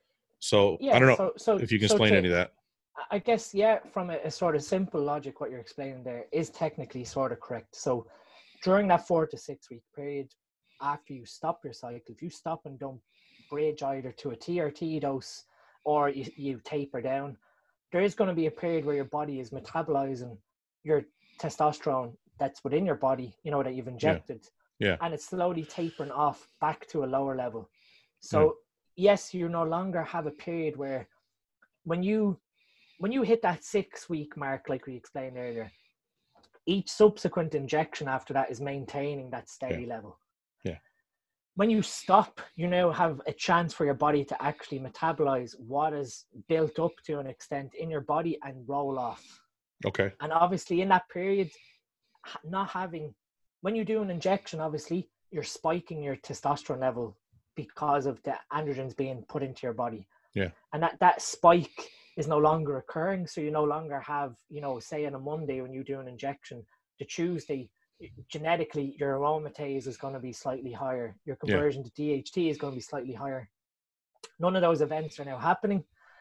So Yeah, I don't know so, so, if you can so explain to, any of that. I guess, yeah, from a, a sort of simple logic, what you're explaining there is technically sort of correct. So during that four to six week period, after you stop your cycle, if you stop and don't bridge either to a T R T dose or you, you taper down, there is going to be a period where your body is metabolizing your testosterone that's within your body, you know, that you've injected. Yeah. Yeah. And it's slowly tapering off back to a lower level. So yeah. yes, you no longer have a period where when you when you hit that six week mark, like we explained earlier, each subsequent injection after that is maintaining that steady Yeah. level. Yeah. When you stop, you now have a chance for your body to actually metabolize what is built up to an extent in your body and roll off. Okay. And obviously in that period, not having, when you do an injection, obviously you're spiking your testosterone level because of the androgens being put into your body. Yeah. And that, that spike is no longer occurring. So you no longer have, you know, say on a Monday when you do an injection, the Tuesday, genetically your aromatase is going to be slightly higher. Your conversion yeah. to D H T is going to be slightly higher. None of those events are now happening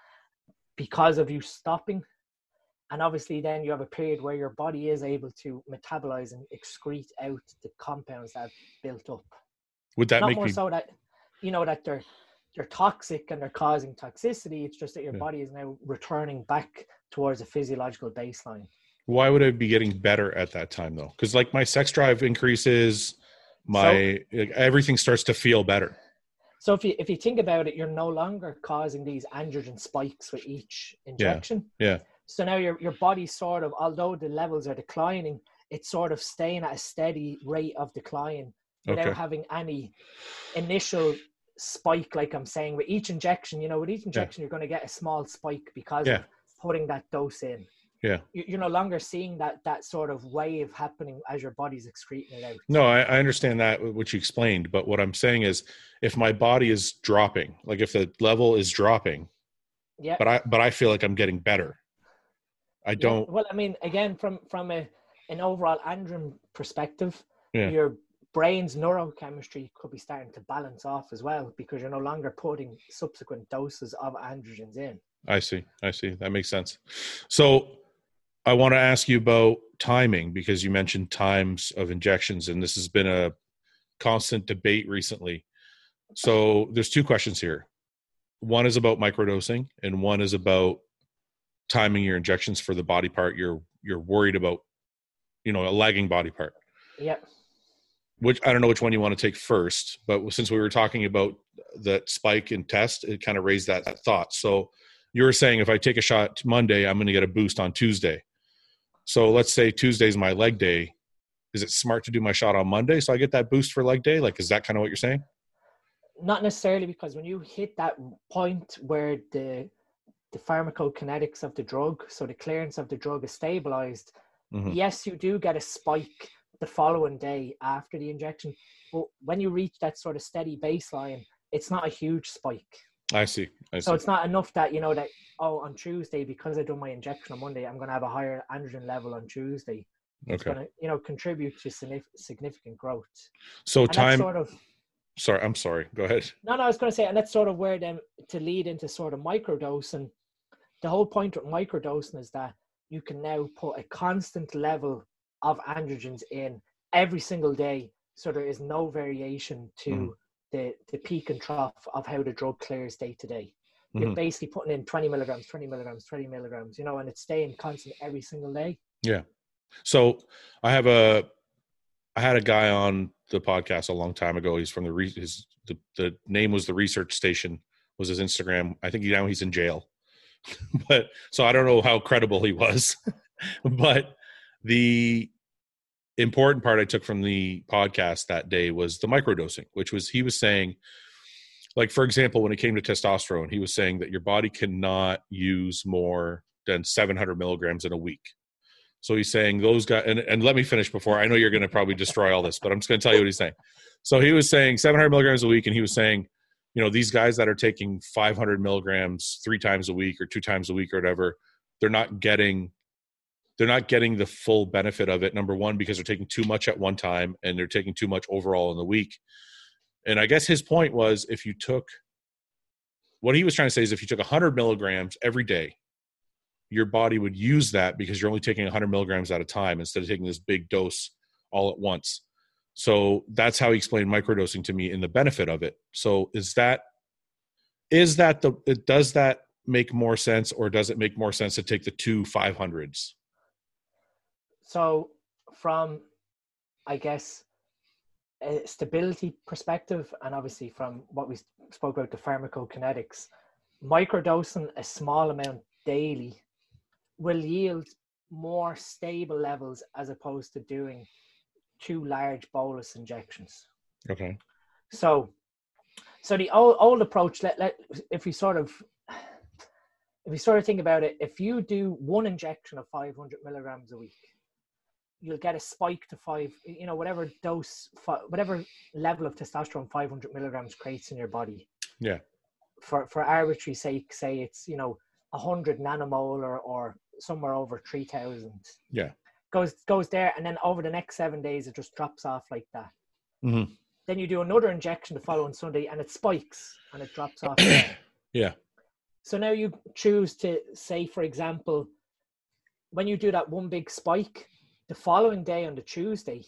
because of you stopping. And obviously then you have a period where your body is able to metabolize and excrete out the compounds that have built up. Would that Not make more me... so that, you know, that they're they're toxic and they're causing toxicity. It's just that your yeah. body is now returning back towards a physiological baseline. Why would I be getting better at that time though? Because like my sex drive increases, my so, like, everything starts to feel better. So if you if you think about it, you're no longer causing these androgen spikes with each injection. Yeah. yeah. So now your your body sort of, although the levels are declining, it's sort of staying at a steady rate of decline without okay. having any initial spike, like I'm saying. With each injection, you know, with each injection, yeah. you're going to get a small spike because yeah. of putting that dose in. Yeah. You're no longer seeing that that sort of wave happening as your body's excreting it out. No, I, I understand that, what you explained. But what I'm saying is if my body is dropping, like if the level is dropping, yeah. but I but I feel like I'm getting better. I don't. Yeah. Well, I mean, again, from, from a an overall androgen perspective, yeah. your brain's neurochemistry could be starting to balance off as well because you're no longer putting subsequent doses of androgens in. I see. I see. That makes sense. So I want to ask you about timing because you mentioned times of injections, and this has been a constant debate recently. So there's two questions here. One is about microdosing, and one is about timing your injections for the body part you're you're worried about, you know, a lagging body part. Yeah. Which I don't know which one you want to take first, but since we were talking about that spike in test, it kind of raised that, that thought. So you were saying if I take a shot Monday, I'm going to get a boost on Tuesday. So let's say Tuesday's my leg day. Is it smart to do my shot on Monday so I get that boost for leg day? Like, is that kind of what you're saying? Not necessarily, because when you hit that point where the the pharmacokinetics of the drug, so the clearance of the drug is stabilized, mm-hmm. yes, you do get a spike the following day after the injection. But when you reach that sort of steady baseline, it's not a huge spike. I see. I see. So it's not enough that, you know, that, oh, on Tuesday, because I done my injection on Monday, I'm going to have a higher androgen level on Tuesday. It's okay. going to, you know, contribute to significant growth. So and time, sort of, sorry, I'm sorry. Go ahead. No, no, I was going to say, and that's sort of where then to lead into sort of microdosing. the whole point with microdosing is that you can now put a constant level of androgens in every single day, so there is no variation to mm. the, the peak and trough of how the drug clears day to day. Mm-hmm. You're basically putting in twenty milligrams, twenty milligrams, twenty milligrams, you know, and it's staying constant every single day. Yeah. So I have a, I had a guy on the podcast a long time ago. He's from the, re, his, the, the name was The Research Station, was his Instagram. I think now he's in jail. But so I don't know how credible he was, but the important part I took from the podcast that day was the microdosing, which was, he was saying, like, for example, when it came to testosterone, he was saying that your body cannot use more than seven hundred milligrams in a week. So he's saying those guys, and, and let me finish before, I know you're going to probably destroy all this, but I'm just going to tell you what he's saying. So he was saying seven hundred milligrams a week. And he was saying, you know, these guys that are taking five hundred milligrams three times a week or two times a week or whatever, they're not getting, they're not getting the full benefit of it. Number one, because they're taking too much at one time and they're taking too much overall in the week. And I guess his point was, if you took, what he was trying to say is if you took one hundred milligrams every day, your body would use that because you're only taking one hundred milligrams at a time instead of taking this big dose all at once. So that's how he explained microdosing to me and the benefit of it. So is that, is that the, does that make more sense, or does it make more sense to take the two five hundreds? So from, I guess, a stability perspective, and obviously from what we spoke about, the pharmacokinetics, microdosing a small amount daily will yield more stable levels as opposed to doing two large bolus injections. Okay. So, so the old, old approach, let, let, if we sort of, if we sort of think about it, if you do one injection of five hundred milligrams a week, you'll get a spike to five, you know, whatever dose, whatever level of testosterone five hundred milligrams creates in your body. Yeah. For, for arbitrary sake, say it's, you know, one hundred nanomolar or somewhere over three thousand. Yeah. Goes goes there, and then over the next seven days, it just drops off like that. Mm-hmm. Then you do another injection the following Sunday, and it spikes, and it drops off again. Yeah. So now you choose to say, for example, when you do that one big spike, the following day on the Tuesday,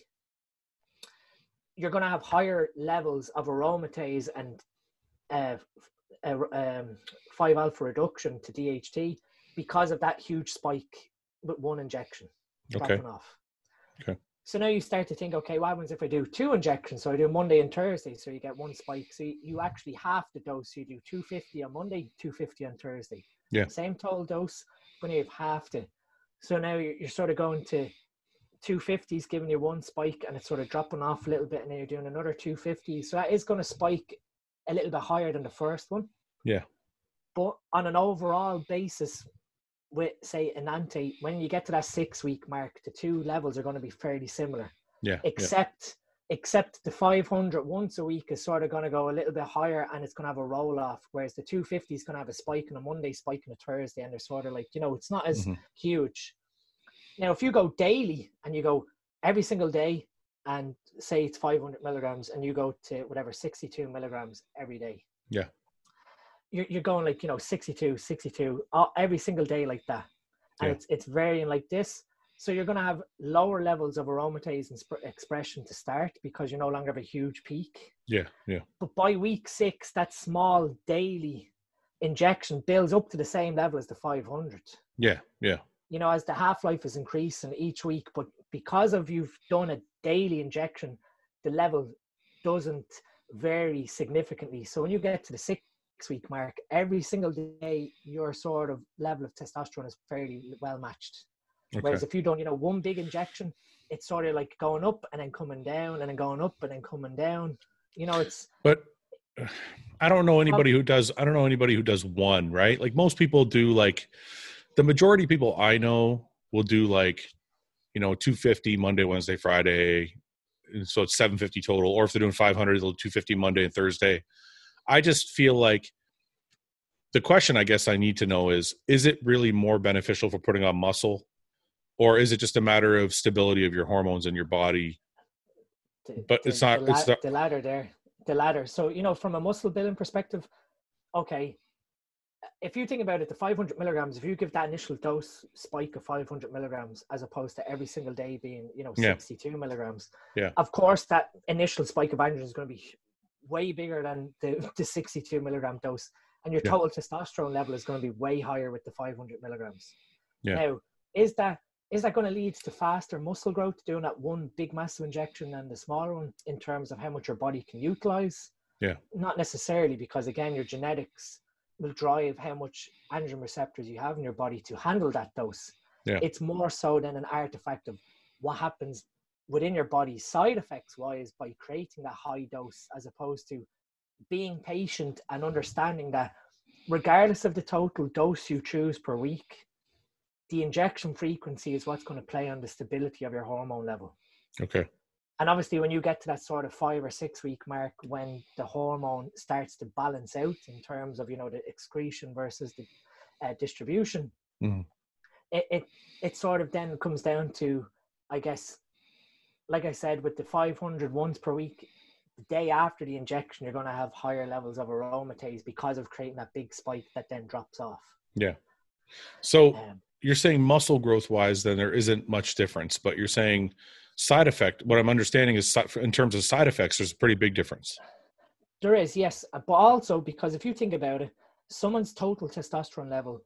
you're going to have higher levels of aromatase and uh, uh, um, five alpha reduction to D H T because of that huge spike with one injection. Okay. Dropping off. Okay. So now you start to think, okay, what happens if I do two injections? So I do Monday and Thursday, so you get one spike. So you, you actually half the dose. You do two fifty on Monday, two fifty on Thursday. Yeah. Same total dose, but you have half the. So now you're, you're sort of going to two fifties, giving you one spike, and it's sort of dropping off a little bit, and then you're doing another two fifty. So that is going to spike a little bit higher than the first one. Yeah. But on an overall basis, with say an anti, when you get to that six week mark, the two levels are going to be fairly similar. Yeah. Except yeah. except the five hundred once a week is sort of going to go a little bit higher, and it's going to have a roll off, whereas the two fifty is going to have a spike on a Monday, spike on a Thursday, and they're sort of like, you know, it's not as mm-hmm. huge. Now, if you go daily and you go every single day and say it's five hundred milligrams and you go to whatever, sixty-two milligrams every day. Yeah. You're, you're going like, you know, sixty-two, sixty-two every single day like that. And yeah. it's, it's varying like this. So you're going to have lower levels of aromatase and sp- expression to start because you no longer have a huge peak. Yeah. Yeah. But by week six, that small daily injection builds up to the same level as the five hundred. Yeah. Yeah. You know, as the half-life is increasing each week, but because of you've done a daily injection, the level doesn't vary significantly. So when you get to the six-week mark, every single day, your sort of level of testosterone is fairly well matched. Okay. Whereas if you don't, you know, one big injection, it's sort of like going up and then coming down and then going up and then coming down. You know, it's... But I don't know anybody who does, I don't know anybody who does one, right? Like most people do like... The majority of people I know will do like, you know, two fifty Monday, Wednesday, Friday. So it's seven fifty total. Or if they're doing five hundred, they'll do two fifty Monday and Thursday. I just feel like the question I guess I need to know is, is it really more beneficial for putting on muscle? Or is it just a matter of stability of your hormones in your body? The, but the, it's not, the, la- it's not. The ladder there. The ladder. So, you know, from a muscle building perspective, okay, if you think about it, the five hundred milligrams, if you give that initial dose spike of five hundred milligrams, as opposed to every single day being, you know, Yeah. sixty-two milligrams, Yeah. of course, that initial spike of androgen is going to be way bigger than the, the sixty-two milligram dose. And your Yeah. total testosterone level is going to be way higher with the five hundred milligrams. Yeah. Now, is that is that going to lead to faster muscle growth doing that one big massive injection than the smaller one in terms of how much your body can utilize? Yeah. Not necessarily, because again, your genetics will drive how much androgen receptors you have in your body to handle that dose. Yeah. It's more so than an artifact of what happens within your body side effects wise by creating that high dose, as opposed to being patient and understanding that regardless of the total dose you choose per week, the injection frequency is what's going to play on the stability of your hormone level. Okay. And obviously when you get to that sort of five or six week mark, when the hormone starts to balance out in terms of, you know, the excretion versus the uh, distribution, mm. it, it, it sort of then comes down to, I guess, like I said, with the five hundred once per week, the day after the injection, you're going to have higher levels of aromatase because of creating that big spike that then drops off. Yeah. So Um, you're saying muscle growth wise, then there isn't much difference, but you're saying side effect, what I'm understanding is in terms of side effects, there's a pretty big difference. There is, yes. But also because if you think about it, someone's total testosterone level.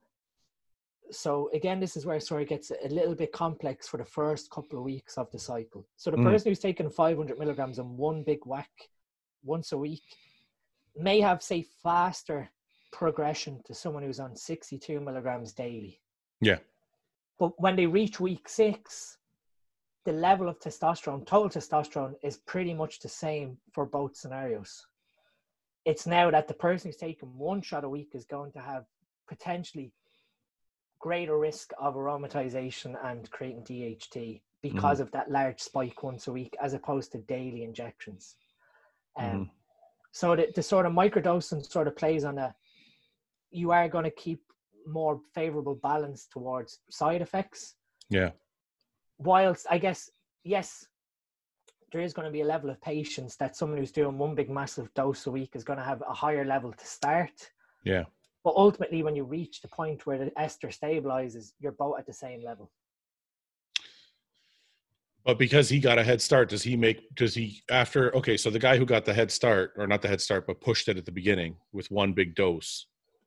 So again, this is where it sort of gets a little bit complex for the first couple of weeks of the cycle. So the Mm. person who's taking five hundred milligrams in one big whack once a week may have, say, faster progression to someone who's on sixty-two milligrams daily. Yeah. But when they reach week six, the level of testosterone, total testosterone, is pretty much the same for both scenarios. It's now that the person who's taking one shot a week is going to have potentially greater risk of aromatization and creating D H T because mm-hmm. of that large spike once a week, as opposed to daily injections. Um, mm-hmm. So the, the sort of microdosing sort of plays on a, you are going to keep more favorable balance towards side effects. Yeah. Whilst I guess, yes, there is going to be a level of patience that someone who's doing one big massive dose a week is going to have a higher level to start. Yeah. But ultimately, when you reach the point where the ester stabilizes, you're both at the same level. But because he got a head start, does he make, does he, after, okay, so the guy who got the head start, or not the head start, but pushed it at the beginning with one big dose,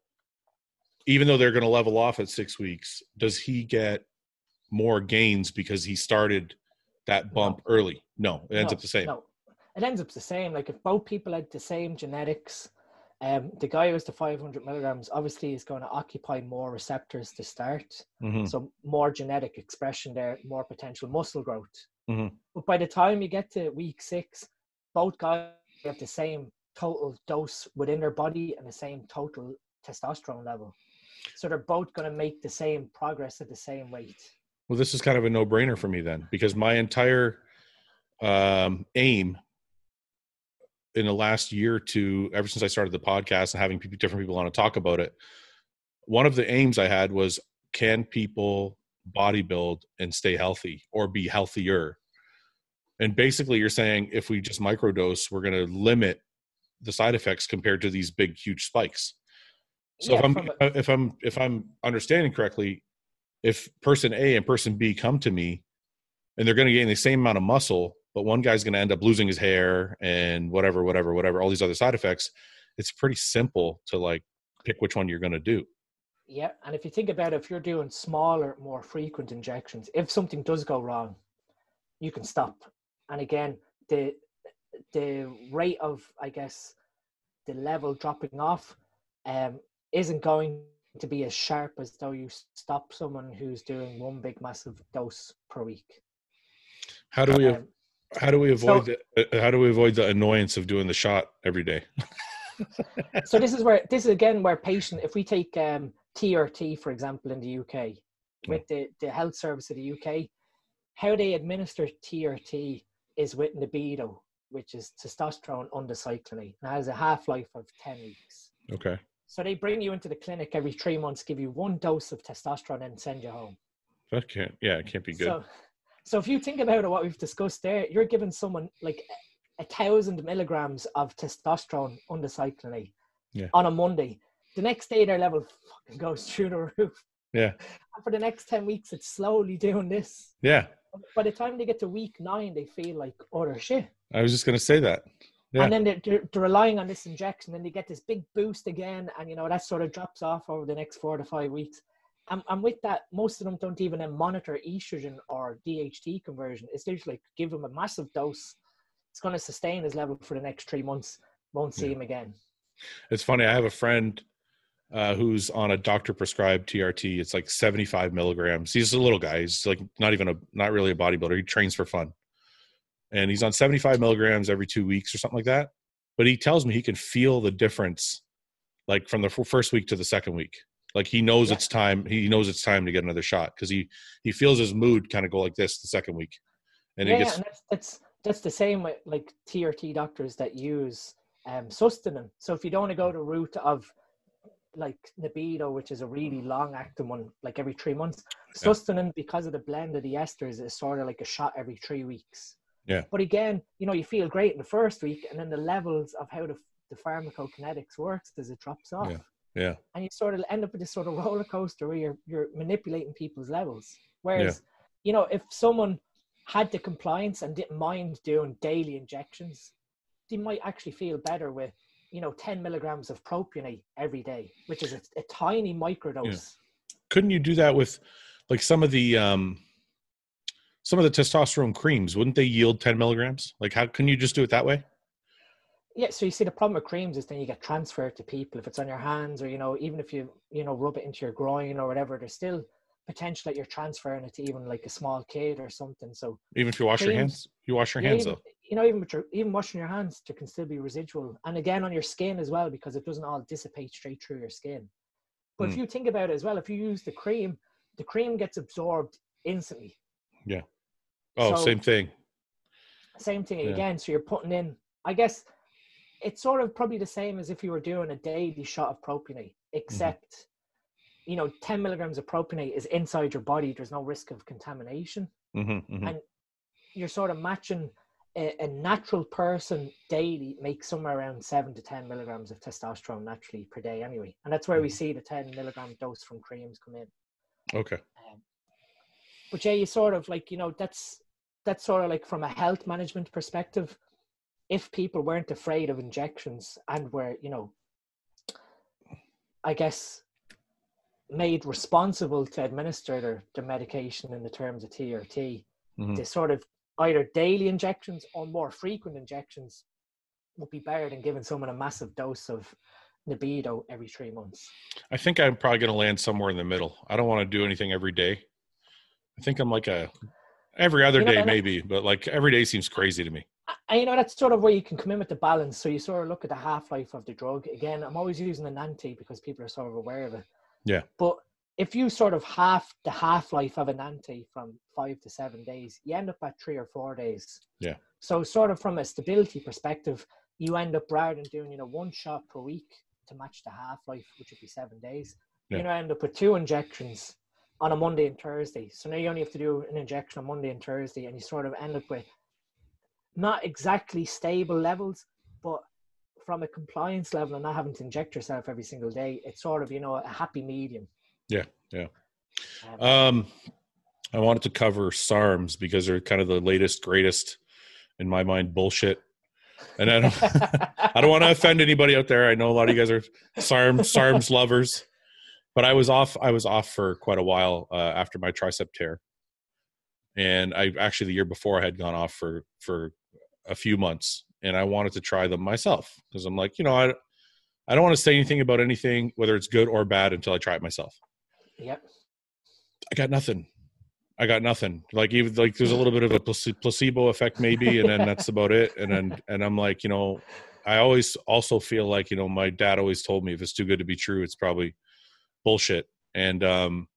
even though they're going to level off at six weeks, does he get more gains because he started that bump no. early? No, it ends no, up the same. No, it ends up the same. Like if both people had the same genetics, um, the guy who has the five hundred milligrams obviously is going to occupy more receptors to start. Mm-hmm. So more genetic expression there, more potential muscle growth. Mm-hmm. But by the time you get to week six, both guys have the same total dose within their body and the same total testosterone level. So they're both going to make the same progress at the same rate. Well, this is kind of a no-brainer for me then, because my entire um, aim in the last year or two, ever since I started the podcast and having people, different people on to talk about it, one of the aims I had was, can people bodybuild and stay healthy or be healthier? And basically you're saying if we just microdose, we're going to limit the side effects compared to these big, huge spikes. So yeah, if I'm, a- if I'm, if I'm understanding correctly, if person A and person B come to me and they're going to gain the same amount of muscle, but one guy's going to end up losing his hair and whatever, whatever, whatever, all these other side effects, it's pretty simple to like pick which one you're going to do. Yeah. And if you think about it, if you're doing smaller, more frequent injections, if something does go wrong, you can stop. And again, the, the rate of, I guess, the level dropping off um, isn't going to be as sharp as though you stop someone who's doing one big massive dose per week. How do we um, how do we avoid so, the, how do we avoid the annoyance of doing the shot every day? So this is where this is again where patient, if we take um, T R T for example in the U K, with oh. the, the health service of the U K, how they administer T R T is with libido, which is testosterone undecyclinate, and has a half-life of ten weeks. Okay. So they bring you into the clinic every three months, give you one dose of testosterone and send you home. That can't, yeah, it can't be good. So, so if you think about it, what we've discussed there, you're giving someone like a thousand milligrams of testosterone undecyclinate yeah. on a Monday. the next day their level fucking goes through the roof. Yeah. And for the next ten weeks, it's slowly doing this. Yeah. By the time they get to week nine, they feel like utter shit. I was just going to say that. Yeah. And then they're, they're, they're relying on this injection, and they get this big boost again. And, you know, that sort of drops off over the next four to five weeks. And, and with that, most of them don't even then monitor estrogen or D H T conversion. It's literally like give them a massive dose. It's going to sustain his level for the next three months. Won't see yeah. him again. It's funny. I have a friend uh, who's on a doctor prescribed T R T. It's like seventy-five milligrams. He's a little guy. He's like not even a, not really a bodybuilder. He trains for fun. And he's on seventy-five milligrams every two weeks or something like that. But he tells me he can feel the difference, like from the first week to the second week. Like he knows yeah. it's time. He knows it's time to get another shot because he, he feels his mood kind of go like this the second week. And yeah, it gets, yeah, and that's, that's, that's the same with like T R T doctors that use um, Sustanon. So if you don't want to go the route of like Nebido, which is a really long acting one, like every three months, yeah. Sustanon, because of the blend of the esters, is sort of like a shot every three weeks. Yeah. But again, you know, you feel great in the first week, and then the levels of how the, the pharmacokinetics works as it drops off. Yeah. Yeah. And you sort of end up with this sort of roller coaster where you're you're manipulating people's levels. Whereas, yeah. you know, if someone had the compliance and didn't mind doing daily injections, they might actually feel better with, you know, ten milligrams of propionate every day, which is a, a tiny microdose. Yeah. Couldn't you do that with like some of the um some of the testosterone creams? Wouldn't they yield ten milligrams? Like, how can you just do it that way? Yeah, so you see the problem with creams is then you get transferred to people. If it's on your hands, or, you know, even if you, you know, rub it into your groin or whatever, there's still potential that you're transferring it to even like a small kid or something. So even if you wash creams, your hands, you wash your yeah, hands even, though. You know, even with your, even washing your hands, there can still be residual. And again, on your skin as well, because it doesn't all dissipate straight through your skin. But mm. if you think about it as well, if you use the cream, the cream gets absorbed instantly. Yeah. Oh, so, same thing. Same thing yeah. again. So you're putting in, I guess, it's sort of probably the same as if you were doing a daily shot of propionate, except, mm-hmm. you know, ten milligrams of propionate is inside your body. There's no risk of contamination. Mm-hmm, mm-hmm. And you're sort of matching a, a natural person daily makes somewhere around seven to ten milligrams of testosterone naturally per day anyway. And that's where mm-hmm. we see the ten milligram dose from creams come in. Okay. Um, but yeah, you sort of like, you know, that's, that's sort of like from a health management perspective, if people weren't afraid of injections and were, you know, I guess, made responsible to administer their, their medication in the terms of T R T, mm-hmm. the sort of either daily injections or more frequent injections would be better than giving someone a massive dose of Nebido every three months. I think I'm probably going to land somewhere in the middle. I don't want to do anything every day. I think I'm like a every other you know, day maybe, but like every day seems crazy to me. And you know, that's sort of where you can come in with the balance. So you sort of look at the half-life of the drug. Again, I'm always using an anti because people are sort of aware of it. Yeah. But if you sort of half the half-life of an anti from five to seven days, you end up at three or four days. Yeah. So sort of from a stability perspective, you end up rather than doing, you know, one shot per week to match the half-life, which would be seven days, yeah. you know, end up with two injections on a Monday and Thursday. So now you only have to do an injection on Monday and Thursday, and you sort of end up with not exactly stable levels, but from a compliance level and not having to inject yourself every single day, it's sort of, you know, a happy medium. Yeah, yeah. Um, um I wanted to cover SARMs because they're kind of the latest, greatest, in my mind, bullshit. And I don't, I don't want to offend anybody out there. I know a lot of you guys are SARM, SARMs lovers, but I was off. I was off for quite a while uh, after my tricep tear, and I actually the year before I had gone off for for a few months, and I wanted to try them myself because I'm like, you know, I I don't want to say anything about anything, whether it's good or bad, until I try it myself. Yep. I got nothing. I got nothing. Like even like there's a little bit of a placebo effect maybe, and then that's about it. And then and I'm like, you know, I always also feel like, you know, my dad always told me if it's too good to be true, it's probably bullshit. And um,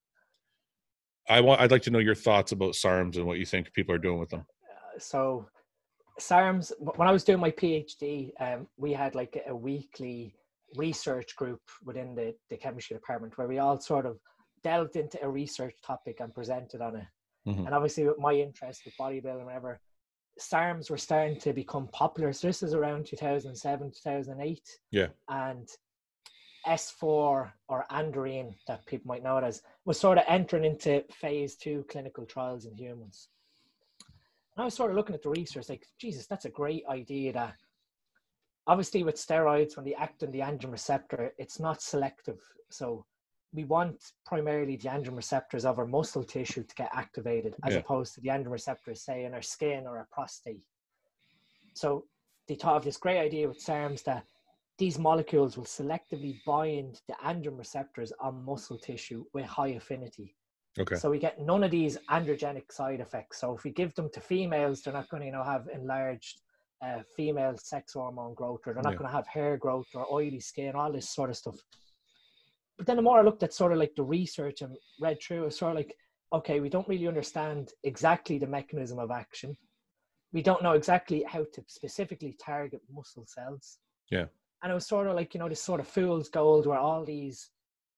I want I'd like to know your thoughts about SARMs and what you think people are doing with them. Uh, so SARMs, when I was doing my PhD, um, we had like a weekly research group within the, the chemistry department where we all sort of delved into a research topic and presented on it. Mm-hmm. And obviously with my interest with bodybuilding and whatever, SARMs were starting to become popular. So this is around two thousand seven, two thousand eight. Yeah. And S four or Andurine, that people might know it as, was sort of entering into phase two clinical trials in humans. And I was sort of looking at the research, like, Jesus, that's a great idea. That obviously with steroids, when they act on the androgen receptor, it's not selective. So we want primarily the androgen receptors of our muscle tissue to get activated, as Yeah. opposed to the androgen receptors, say, in our skin or our prostate. So they thought of this great idea with SARMs that these molecules will selectively bind the androgen receptors on muscle tissue with high affinity. Okay. So we get none of these androgenic side effects. So if we give them to females, they're not going to, you know, have enlarged uh, female sex hormone growth, or they're not Yeah. going to have hair growth or oily skin, all this sort of stuff. But then the more I looked at sort of like the research and read through, it's sort of like, okay, we don't really understand exactly the mechanism of action. We don't know exactly how to specifically target muscle cells. Yeah. And it was sort of like, you know, this sort of fool's gold where all these,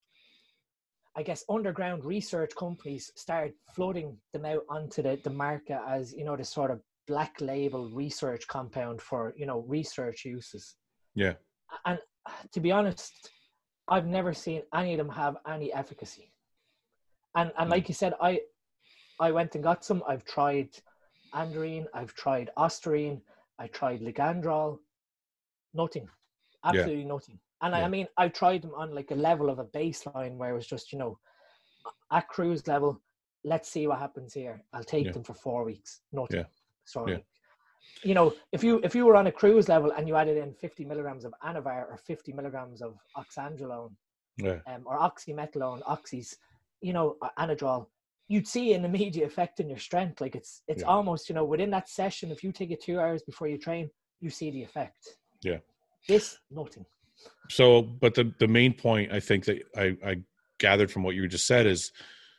I guess, underground research companies started flooding them out onto the, the market as, you know, this sort of black label research compound for, you know, research uses. Yeah. And to be honest, I've never seen any of them have any efficacy. And and like you said, I I went and got some. I've tried Andurine, I've tried Ostarine, I tried Ligandrol. Nothing. Absolutely yeah. nothing. And yeah. I, I mean, I tried them on like a level of a baseline where it was just, you know, at cruise level, let's see what happens here. I'll take yeah. them for four weeks. Nothing. Yeah. So, yeah. you know, if you if you were on a cruise level and you added in fifty milligrams of Anavar or fifty milligrams of oxandrolone yeah. um, or oxymetholone, oxys, you know, Anadrol, you'd see an immediate effect in your strength. Like it's it's yeah. almost, you know, within that session, if you take it two hours before you train, you see the effect. Yeah. This, nothing. So, but the, the main point I think that I, I gathered from what you just said is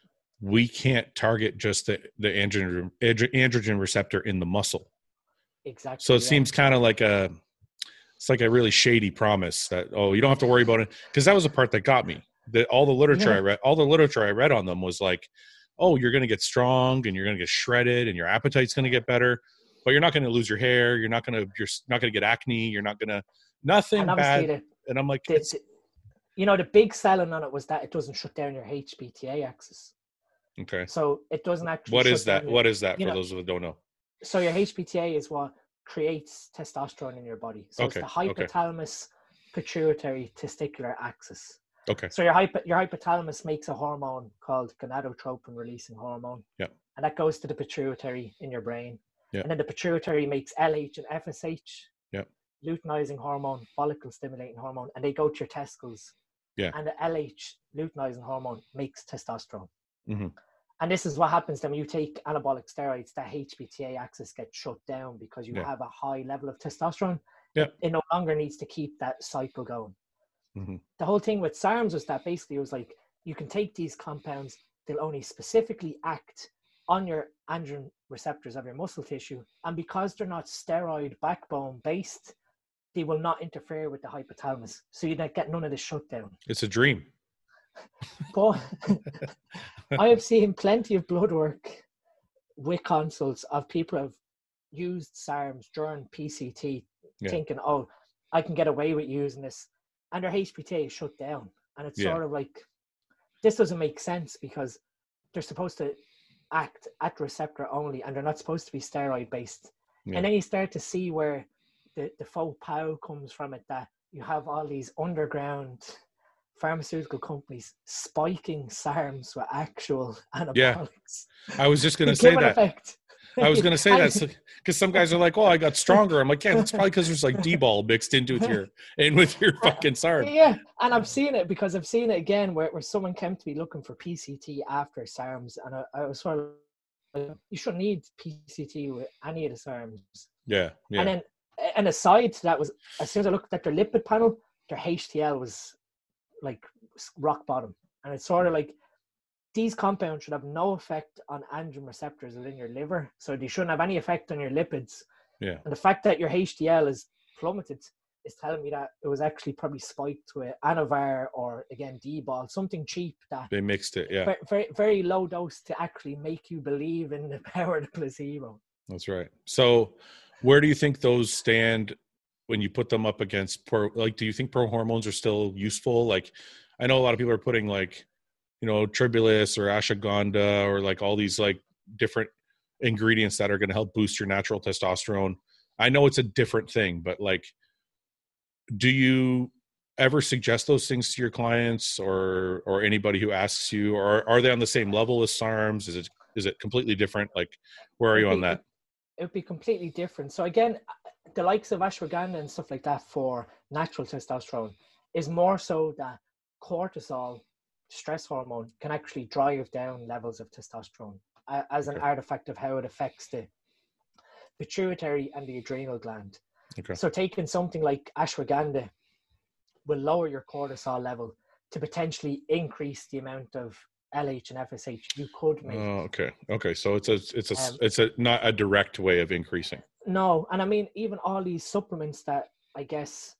we can't target just the, the androgen, androgen receptor in the muscle. Exactly. So it yeah. seems kind of like a, it's like a really shady promise that, oh, you don't have to worry about it. Cause that was the part that got me. That all the literature yeah. I read, all the literature I read on them was like, oh, you're going to get strong and you're going to get shredded and your appetite's going to get better, but you're not going to lose your hair. You're not going to, you're not going to get acne. You're not going to, nothing and bad. The, and I'm like, the, the, you know, the big selling on it was that it doesn't shut down your H P T A axis. Okay. So it doesn't actually. What is that? Your, what is that for know, those that don't know? So your H P T A is what creates testosterone in your body. So okay. it's the hypothalamus okay. pituitary testicular axis. Okay. So your hypo, your hypothalamus makes a hormone called gonadotropin releasing hormone. Yeah. And that goes to the pituitary in your brain. Yeah. And then the pituitary makes L H and F S H. Yeah. Luteinizing hormone, follicle stimulating hormone, and they go to your testicles. Yeah. And the L H, luteinizing hormone, makes testosterone. Mm-hmm. And this is what happens then when you take anabolic steroids, that H P T A axis gets shut down because you yeah. have a high level of testosterone. Yeah. It no longer needs to keep that cycle going. Mm-hmm. The whole thing with SARMs was that basically it was like, you can take these compounds, they'll only specifically act on your androgen receptors of your muscle tissue. And because they're not steroid backbone based, they will not interfere with the hypothalamus. So you don't get none of the shutdown. It's a dream. But I have seen plenty of blood work with consults of people who have used SARMs during P C T, yeah. thinking, oh, I can get away with using this. And their H P T A is shut down. And it's yeah. sort of like, this doesn't make sense because they're supposed to act at receptor only and they're not supposed to be steroid based. Yeah. And then you start to see where the, the faux pas comes from it, that you have all these underground pharmaceutical companies spiking SARMs with actual anabolics. Yeah. I was just going to say that. Effect. I was going to say that because some guys are like, oh, I got stronger. I'm like, yeah, that's probably because there's like D-ball mixed into with your, and with your fucking SARM. Yeah. And I've seen it because I've seen it again where, where someone came to me looking for P C T after SARMs. And I, I was sort of like, you shouldn't need P C T with any of the SARMs. Yeah. Yeah. And then, and aside to that was, as soon as I looked at their lipid panel, their H D L was like rock bottom. And it's sort of like, these compounds should have no effect on androgen receptors within your liver. So they shouldn't have any effect on your lipids. Yeah. And the fact that your H D L is plummeted is telling me that it was actually probably spiked with Anavar or, again, D-ball, something cheap that they mixed it. Yeah. Very, very, very low dose to actually make you believe in the power of the placebo. That's right. So where do you think those stand when you put them up against pro, like, do you think pro hormones are still useful? Like, I know a lot of people are putting like, you know, tribulus or ashwagandha or like all these like different ingredients that are going to help boost your natural testosterone. I know it's a different thing, but like, do you ever suggest those things to your clients or or anybody who asks you, or are they on the same level as SARMs? Is it is it completely different? Like, where are It'd you on be, that? it, it would be completely different. So again, the likes of ashwagandha and stuff like that for natural testosterone is more so that cortisol, stress hormone, can actually drive down levels of testosterone uh, as an Okay. artifact of how it affects the pituitary and the adrenal gland. Okay. So taking something like ashwagandha will lower your cortisol level to potentially increase the amount of L H and F S H you could make. Oh, okay. Okay. So it's a, it's a, Um, it's a, not a direct way of increasing. no, and I mean, even all these supplements that I guess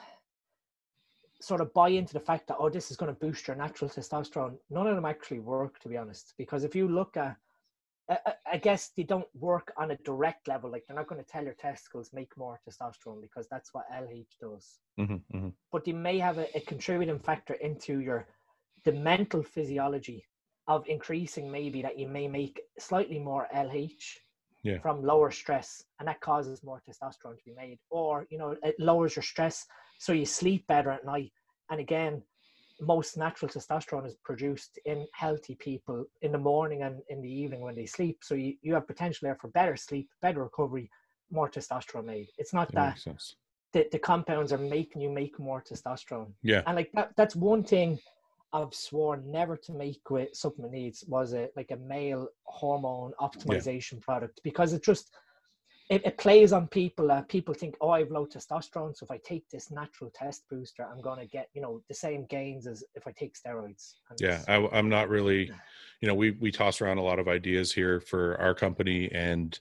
sort of buy into the fact that, oh, this is going to boost your natural testosterone, none of them actually work, to be honest. Because if you look at, I, I guess they don't work on a direct level. Like, they're not going to tell your testicles make more testosterone because that's what L H does. Mm-hmm, mm-hmm. But they may have a, a contributing factor into your the mental physiology of increasing, maybe that you may make slightly more L H Yeah. from lower stress, and that causes more testosterone to be made. Or, you know, it lowers your stress so you sleep better at night. And again, most natural testosterone is produced in healthy people in the morning and in the evening when they sleep. So you, you have potential there for better sleep, better recovery, more testosterone made. It's not That that makes sense. the, the compounds are making you make more testosterone. Yeah. And like that, that's one thing I've sworn never to make with Supplement Needs, was a like a male hormone optimization yeah. product, because it just it, it plays on people. Uh, people think, oh, I have low testosterone, so if I take this natural test booster, I'm going to get, you know, the same gains as if I take steroids. And yeah, I, I'm not really, you know, we we toss around a lot of ideas here for our company, and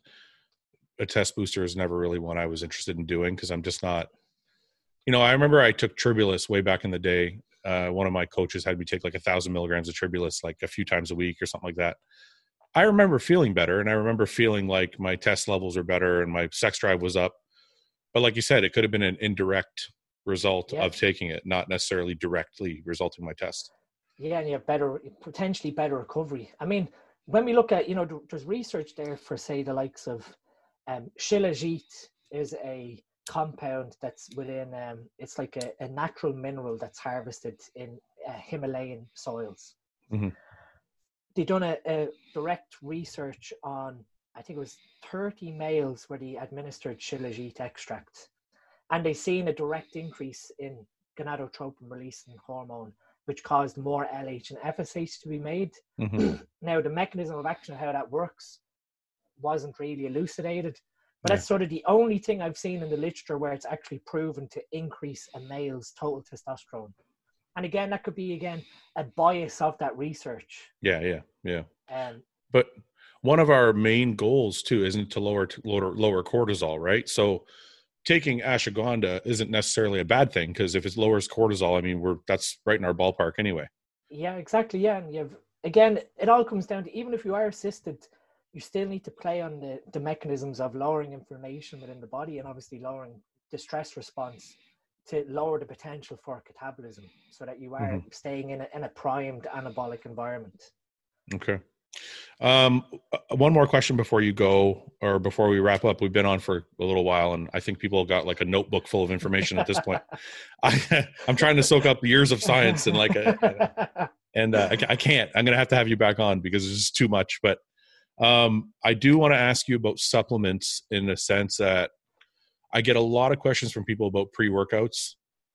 a test booster is never really one I was interested in doing, because I'm just not, you know, I remember I took Tribulus way back in the day. Uh, one of my coaches had me take like a thousand milligrams of Tribulus like a few times a week or something like that. I remember feeling better, and I remember feeling like my test levels are better and my sex drive was up. But like you said, it could have been an indirect result yeah. of taking it, not necessarily directly resulting in my test. Yeah, and you have better, potentially better recovery. I mean, when we look at, you know, there's research there for, say, the likes of um, Shilajit is a compound that's within, um, it's like a, a natural mineral that's harvested in uh, Himalayan soils. Mm-hmm. They've done a, a direct research on, I think it was thirty males where they administered Shilajit extract, and they seen a direct increase in gonadotropin releasing hormone, which caused more L H and F S H to be made. Mm-hmm. Now, the mechanism of action, how that works, wasn't really elucidated, but yeah. that's sort of the only thing I've seen in the literature where it's actually proven to increase a male's total testosterone. And again, that could be, again, a bias of that research. Yeah, yeah, yeah. Um, but one of our main goals, too, isn't to lower, lower, lower cortisol, right? So taking ashwagandha isn't necessarily a bad thing, because if it lowers cortisol, I mean, we're that's right in our ballpark anyway. Yeah, exactly. Yeah, and you have, again, it all comes down to, even if you are assisted, you still need to play on the, the mechanisms of lowering inflammation within the body, and obviously lowering the stress response to lower the potential for catabolism, so that you are mm-hmm. staying in a, in a primed anabolic environment. Okay. Um, one more question before you go, or before we wrap up. We've been on for a little while, and I think people got like a notebook full of information at this point. I, I'm trying to soak up years of science and like, a, and uh, I, I can't. I'm going to have to have you back on because it's just too much. But um, I do want to ask you about supplements, in the sense that I get a lot of questions from people about pre-workouts,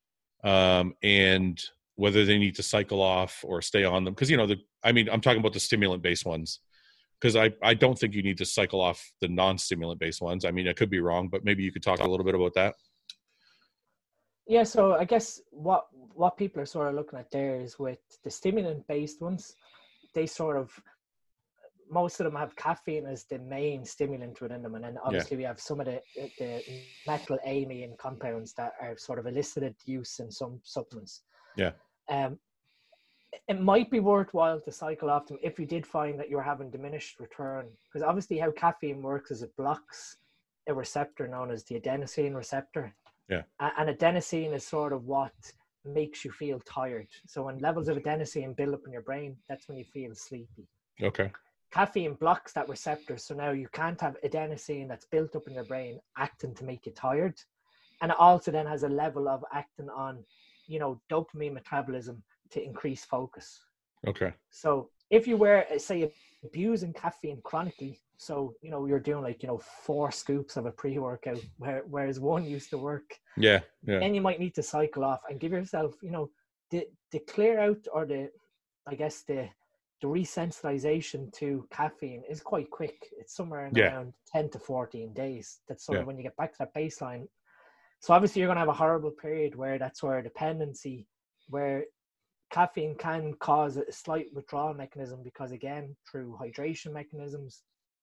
um, and whether they need to cycle off or stay on them. Because, you know, the, I mean, I'm talking about the stimulant-based ones, because I, I don't think you need to cycle off the non-stimulant-based ones. I mean, I could be wrong, but maybe you could talk a little bit about that. Yeah, so I guess what what people are sort of looking at there is, with the stimulant-based ones, they sort of, most of them have caffeine as the main stimulant within them. And then obviously yeah. we have some of the, the methylamine compounds that are sort of elicited use in some supplements. Yeah. Um, it might be worthwhile to cycle off them if you did find that you're having diminished return, because obviously how caffeine works is it blocks a receptor known as the adenosine receptor. Yeah. And adenosine is sort of what makes you feel tired. So when levels of adenosine build up in your brain, that's when you feel sleepy. Okay. Caffeine blocks that receptor. So now you can't have adenosine that's built up in your brain acting to make you tired. And it also then has a level of acting on, you know, dopamine metabolism to increase focus. Okay. So if you were, say, abusing caffeine chronically, so, you know, you're doing like, you know, four scoops of a pre-workout, where, whereas one used to work. Yeah. Yeah. Then you might need to cycle off and give yourself, you know, the, the clear out or the, I guess, the, the resensitization to caffeine is quite quick. It's somewhere in Yeah. around ten to fourteen days. That's sort Yeah. of when you get back to that baseline. So obviously you're going to have a horrible period where that's where dependency, where caffeine can cause a slight withdrawal mechanism, because again, through hydration mechanisms,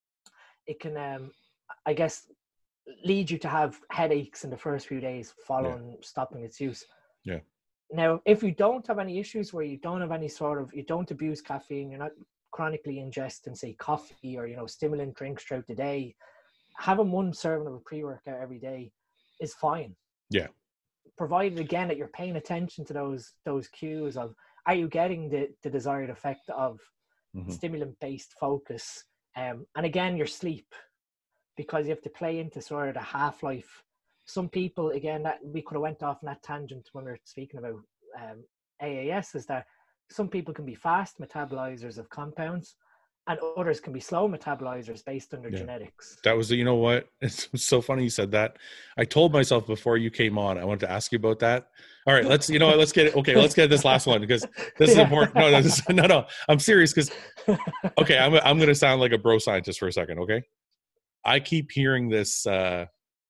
it can, um, I guess, lead you to have headaches in the first few days following yeah. stopping its use. Yeah. Now, if you don't have any issues where you don't have any sort of, you don't abuse caffeine, you're not chronically ingesting, say, coffee or, you know, stimulant drinks throughout the day, having one serving of a pre-workout every day is fine. Yeah. Provided, again, that you're paying attention to those those cues of, are you getting the, the desired effect of mm-hmm. stimulant-based focus? Um, and again, your sleep, because you have to play into sort of the half-life. Some people, again, that we could have went off on that tangent when we were speaking about um, A A S, is that some people can be fast metabolizers of compounds and others can be slow metabolizers based on their yeah. genetics. That was, you know what? It's so funny you said that. I told myself before you came on, I wanted to ask you about that. All right, let's, you know what, let's get it. Okay, let's get this last one because this yeah. is important. No, no, this, no, no, I'm serious because, okay, I'm, I'm going to sound like a bro scientist for a second, okay? I keep hearing this, uh,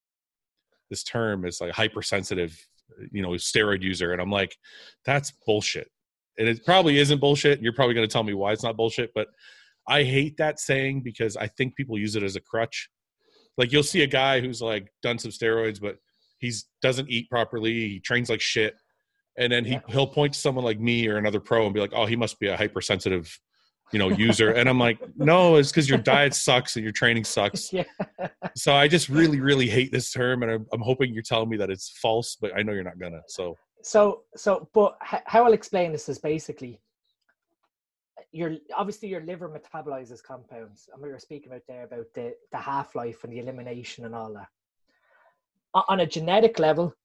this term is like hypersensitive, you know, steroid user. And I'm like, that's bullshit. And it probably isn't bullshit. You're probably going to tell me why it's not bullshit, but I hate that saying because I think people use it as a crutch. Like you'll see a guy who's like done some steroids, but he's doesn't eat properly. He trains like shit. And then he, yeah. he'll point to someone like me or another pro and be like, oh, he must be a hypersensitive, you know, user. And I'm like, no, it's because your diet sucks and your training sucks. Yeah. So I just really, really hate this term. And I'm, I'm hoping you're telling me that it's false, but I know you're not gonna. So, so, so, but how I'll explain this is basically, your obviously your liver metabolizes compounds, and we were speaking about there about the, the half-life and the elimination and all that. On a genetic level,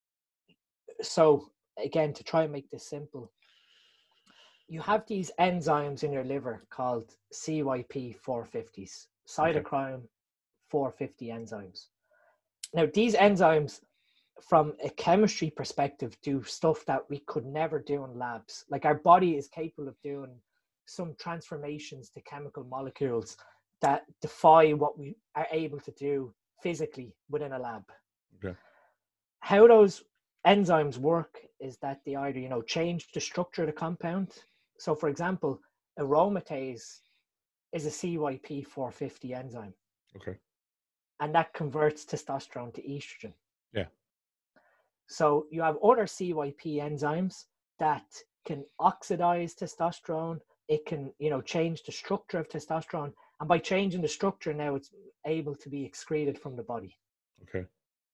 so again, to try and make this simple, you have these enzymes in your liver called C Y P four fifties, cytochrome okay. four fifty enzymes. Now, these enzymes, from a chemistry perspective, do stuff that we could never do in labs. Like our body is capable of doing some transformations to chemical molecules that defy what we are able to do physically within a lab. Okay. How those enzymes work is that they either, you know, change the structure of the compound. So for example, aromatase is a C Y P four fifty enzyme. Okay. And that converts testosterone to estrogen. Yeah. So you have other C Y P enzymes that can oxidize testosterone. It can, you know, change the structure of testosterone. And by changing the structure, now it's able to be excreted from the body. Okay.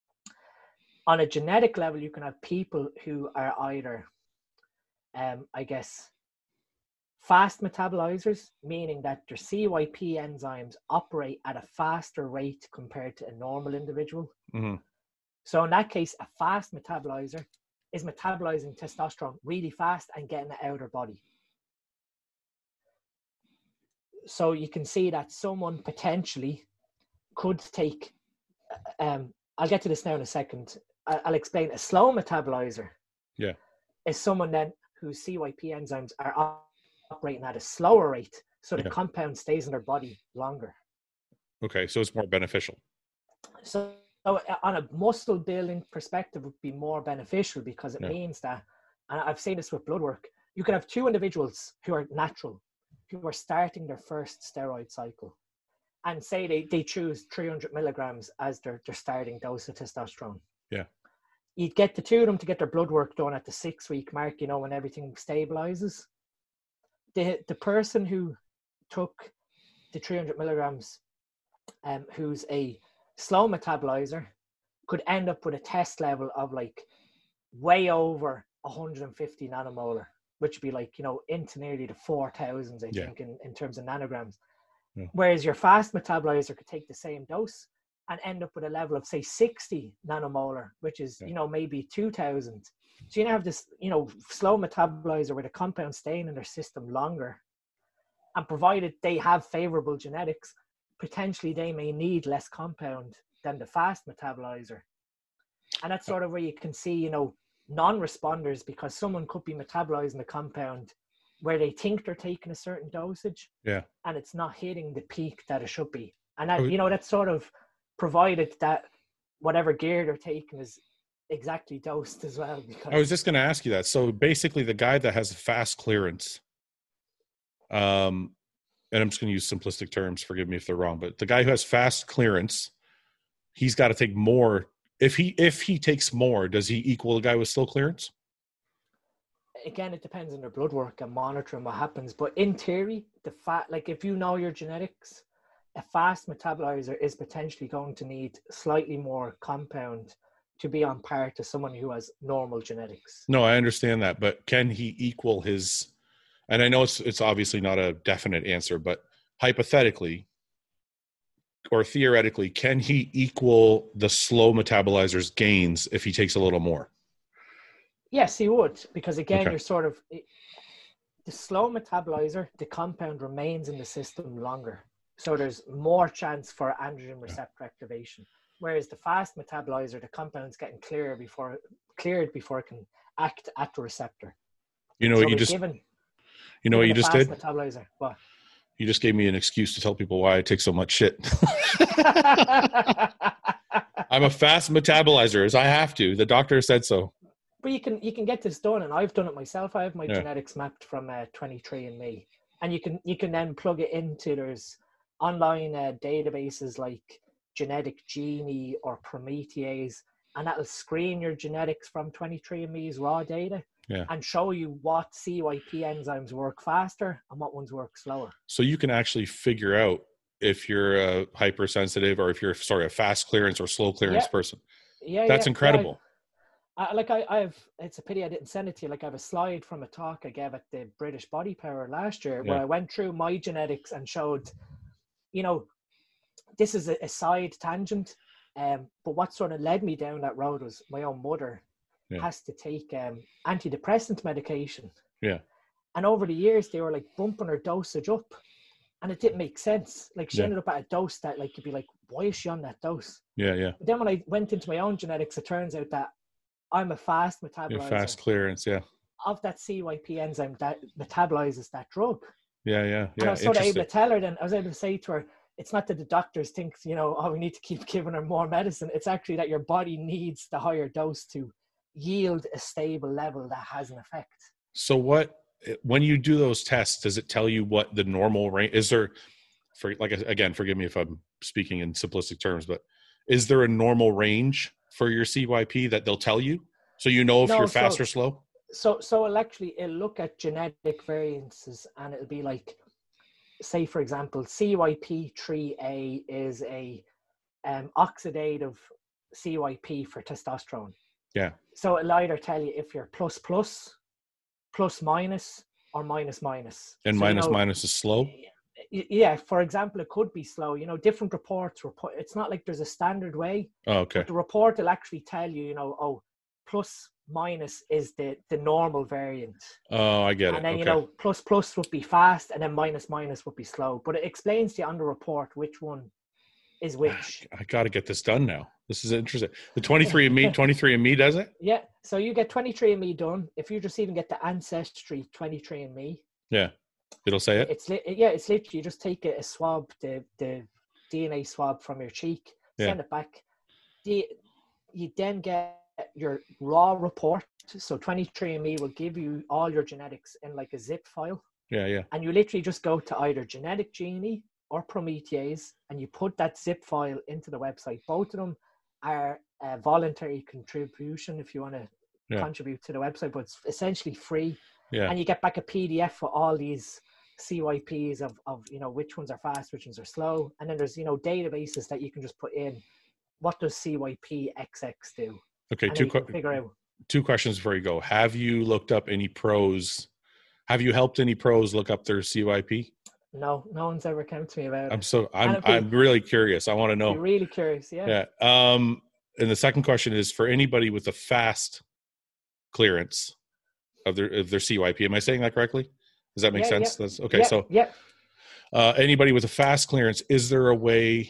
On a genetic level, you can have people who are either, um, I guess, fast metabolizers, meaning that their C Y P enzymes operate at a faster rate compared to a normal individual. Mm-hmm. So in that case, a fast metabolizer is metabolizing testosterone really fast and getting it out of their body. So you can see that someone potentially could take, um, I'll get to this now in a second. I'll explain. A slow metabolizer yeah. is someone then whose C Y P enzymes are operating at a slower rate, so the yeah. compound stays in their body longer. Okay, so it's more beneficial. So, so on a muscle building perspective, it would be more beneficial because it yeah. means that, and I've seen this with blood work, you can have two individuals who are natural, who are starting their first steroid cycle, and say they, they choose three hundred milligrams as their, their starting dose of testosterone. Yeah. You'd get the two of them to get their blood work done at the six week mark, you know, when everything stabilizes. The, the person who took the three hundred milligrams, um, who's a slow metabolizer, could end up with a test level of like way over one hundred fifty nanomolar, which would be like, you know, into nearly the four thousands, I Yeah. think, in, in terms of nanograms. Yeah. Whereas your fast metabolizer could take the same dose and end up with a level of, say, sixty nanomolar, which is, Yeah. you know, maybe two thousand. So you now have this, you know, slow metabolizer where the compounds staying in their system longer. And provided they have favorable genetics, potentially they may need less compound than the fast metabolizer. And that's sort of where you can see, you know, non-responders, because someone could be metabolizing the compound where they think they're taking a certain dosage, Yeah. and it's not hitting the peak that it should be. And that, you know, that's sort of provided that whatever gear they're taking is exactly dosed as well. Because I was just going to ask you that. So basically, the guy that has fast clearance, um, and I'm just going to use simplistic terms, forgive me if they're wrong, but the guy who has fast clearance, he's got to take more. If he if he takes more, does he equal the guy with slow clearance? Again, it depends on their blood work and monitoring what happens. But in theory, the fat, like if you know your genetics, a fast metabolizer is potentially going to need slightly more compound to be on par to someone who has normal genetics. No, I understand that, but can he equal his? And I know it's it's obviously not a definite answer, but hypothetically or theoretically, can he equal the slow metabolizer's gains if he takes a little more? Yes, he would, because again, Okay. you're sort of the slow metabolizer, the compound remains in the system longer, so there's more chance for androgen receptor activation. Whereas the fast metabolizer, the compound's getting clear before cleared before it can act at the receptor. You know So what you we're just given, you know what you given just a fast did? metabolizer. What? You just gave me an excuse to tell people why I take so much shit. I'm a fast metabolizer, as I have to. The doctor said so. But you can you can get this done, and I've done it myself. I have my Yeah. genetics mapped from uh, twenty-three and me, and you can you can then plug it into there's online uh, databases like Genetic Genie or Promethease, and that'll screen your genetics from twenty-three and me's raw data. Yeah. And show you what C Y P enzymes work faster and what ones work slower. So you can actually figure out if you're a hypersensitive or if you're, sorry, a fast clearance or slow clearance Yeah. person. Yeah, That's yeah, incredible. Yeah, I, I, like I, I've. It's a pity I didn't send it to you. Like I have a slide from a talk I gave at the British Body Power last year, Yeah. where I went through my genetics and showed, you know, this is a, a side tangent, um, but what sort of led me down that road was my own mother. Yeah. Has to take um, antidepressant medication. Yeah. And over the years, they were like bumping her dosage up, and it didn't make sense. Like she Yeah. ended up at a dose that, like, you'd be like, why is she on that dose? Yeah, yeah. But then when I went into my own genetics, it turns out that I'm a fast metabolizer You're fast clearance, yeah. of that C Y P enzyme that metabolizes that drug. Yeah, yeah, And yeah. I was sort of able to Interesting. tell her then, I was able to say to her, it's not that the doctors think, you know, oh, we need to keep giving her more medicine. It's actually that your body needs the higher dose to yield a stable level that has an effect. So what, when you do those tests, does it tell you what the normal range is? There, for like, again, forgive me if I'm speaking in simplistic terms, but is there a normal range for your C Y P that they'll tell you? So you know if No, you're fast so- or slow? So, so it'll actually, it'll look at genetic variances, and it'll be like, say, for example, C Y P three A is a um, oxidative C Y P for testosterone. Yeah. So it'll either tell you if you're plus plus, plus minus, or minus minus. And So, minus you know, minus is slow? y- Yeah, for example, it could be slow. You know, different reports report. It's not like there's a standard way. Oh, okay. But the report will actually tell you, you know, oh, plus minus is the the normal variant, Oh, I get it. and then Okay. you know, plus plus would be fast, and then minus minus would be slow. But it explains to you on the report which one is which. I got to get this done now. This is interesting. The twenty-three and me, twenty-three and me does it? Yeah, so you get twenty-three and me done. If you just even get the ancestry twenty-three and me, Yeah. It'll say it? it's li- yeah, it's literally you just take a, a swab, the the D N A swab from your cheek, send Yeah. it back. The, you then get your raw report. So twenty-three and me will give you all your genetics in like a zip file, Yeah, yeah. and you literally just go to either Genetic Genie or Promethease, and you put that zip file into the website. Both of them are a voluntary contribution if you want to Yeah. contribute to the website, but it's essentially free. Yeah. And you get back a P D F for all these C Y Ps of, of, you know, which ones are fast, which ones are slow. And then there's, you know, databases that you can just put in what does C Y P X X do? Okay, And two then you can que- figure out. two questions before you go. Have you looked up any pros? Have you helped any pros look up their C Y P? No, no one's ever come to me about I'm it. so And I'm it'd be, I'm really curious. I want to be know. really curious. Yeah. Yeah. Um, and the second question is for anybody with a fast clearance of their of their C Y P. Am I saying that correctly? Does that make Yeah. sense? Yeah. That's okay. Yeah. So Yeah. uh, anybody with a fast clearance, is there a way?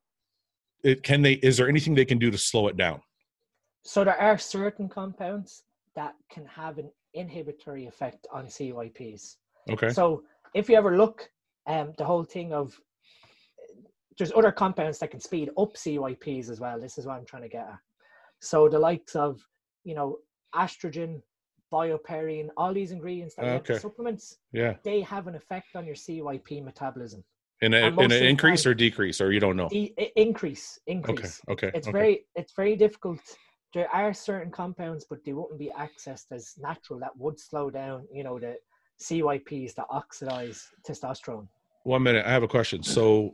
It can they? Is there anything they can do to slow it down? So there are certain compounds that can have an inhibitory effect on C Y Ps. Okay. So if you ever look, um, the whole thing of there's other compounds that can speed up C Y Ps as well. This is what I'm trying to get at. So the likes of, you know, estrogen, bioperine, all these ingredients that we have Okay. in supplements, Yeah. they have an effect on your C Y P metabolism. In, a, And most in of an the increase time- or decrease, or you don't know? The i- increase, increase. Okay, okay, It's okay. very, it's very difficult. There are certain compounds, but they wouldn't be accessed as natural. That would slow down, you know, the C Y Ps that oxidize testosterone. One minute, I have a question. So,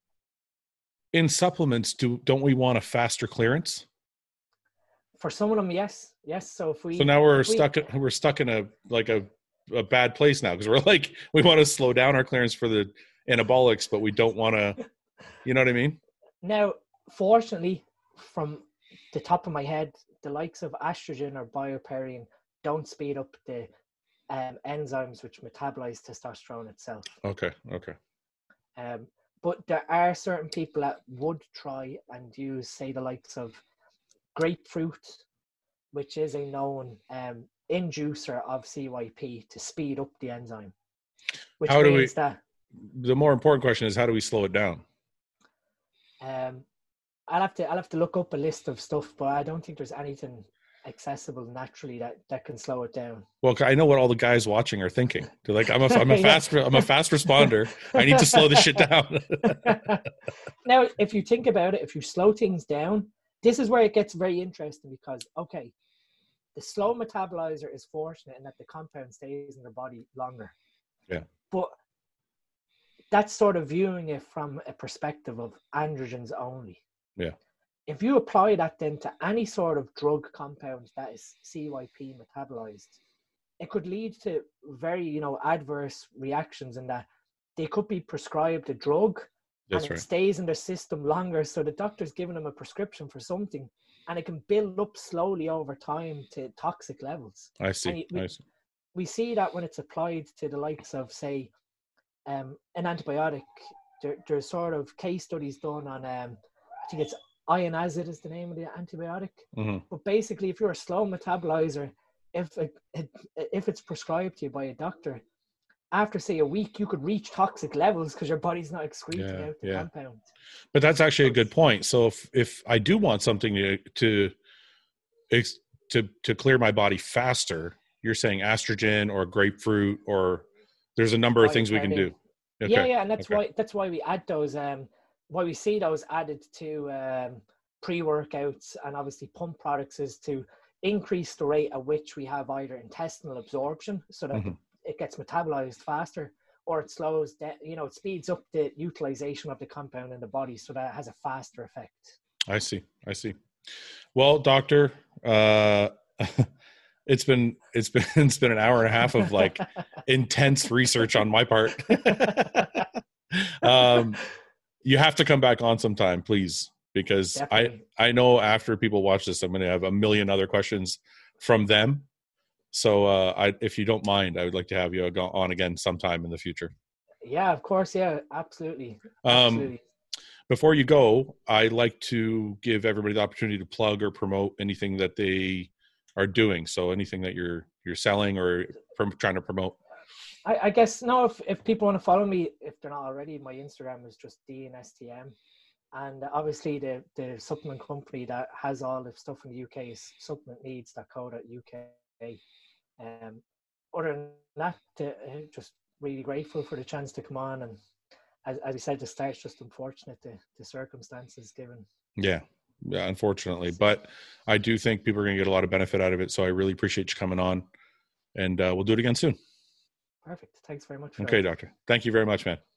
in supplements, do don't we want a faster clearance? For some of them, yes, yes. So if we, So now we're if we- stuck. We're stuck in a like a a bad place now because we're like we want to slow down our clearance for the anabolics, but we don't want to. You know what I mean? Now, fortunately, from the top of my head, the likes of estrogen or bioperine don't speed up the um, enzymes which metabolize testosterone itself. Okay. Okay. Um, but there are certain people that would try and use, say, the likes of grapefruit, which is a known um, inducer of C Y P to speed up the enzyme. Which How do we- means that The more important question is how do we slow it down? um, I'll have to I'll have to look up a list of stuff, but I don't think there's anything accessible naturally that, that can slow it down. Well, I know what all the guys watching are thinking. They're like, I'm a I'm a Yeah. fast I'm a fast responder. I need to slow this shit down. Now, if you think about it, if you slow things down, this is where it gets very interesting because, okay, the slow metabolizer is fortunate in that the compound stays in the body longer. Yeah. But that's sort of viewing it from a perspective of androgens only. Yeah. If you apply that then to any sort of drug compound that is C Y P metabolized, it could lead to very, you know, adverse reactions in that they could be prescribed a drug That's and it right. stays in their system longer. So the doctor's giving them a prescription for something and it can build up slowly over time to toxic levels. I see. and we- I see. We see that when it's applied to the likes of, say, um, an antibiotic. There, there's sort of case studies done on, um, I think it's ionazid is the name of the antibiotic. Mhm. But basically, if you're a slow metabolizer, if it, it, if it's prescribed to you by a doctor, after say a week, you could reach toxic levels because your body's not excreting Yeah, out the yeah. compound. But that's actually a good point. So if if I do want something to to ex- to to clear my body faster, you're saying estrogen or grapefruit or there's a number of things we can do. Okay. Yeah, yeah, and that's okay. why that's why we add those. Um, why we see those added to um, pre-workouts and obviously pump products is to increase the rate at which we have either intestinal absorption, so that Mhm. it gets metabolized faster, or it slows down. You know, it speeds up the utilization of the compound in the body, so that it has a faster effect. I see. I see. Well, doctor, uh, it's been it's been it's been an hour and a half of like intense research on my part. um, you have to come back on sometime, please, because Definitely. I I know after people watch this, I'm going to have a million other questions from them. So, uh, I if you don't mind, I would like to have you go on again sometime in the future. Yeah, of course. Yeah, absolutely. Um, Absolutely. Before you go, I'd like to give everybody the opportunity to plug or promote anything that they are doing. So anything that you're you're selling or prom- trying to promote. I, I guess no. If if people want to follow me, if they're not already, my Instagram is just D N S T M, and obviously the the supplement company that has all the stuff in the U K is supplement needs dot co dot U K. Um, other than that, uh, just really grateful for the chance to come on, and as as we said, the start's just unfortunate the the circumstances given. Yeah, yeah, unfortunately, but I do think people are going to get a lot of benefit out of it. So I really appreciate you coming on, and uh, we'll do it again soon. Perfect. Thanks very much. Phil. Okay, doctor. Thank you very much, man.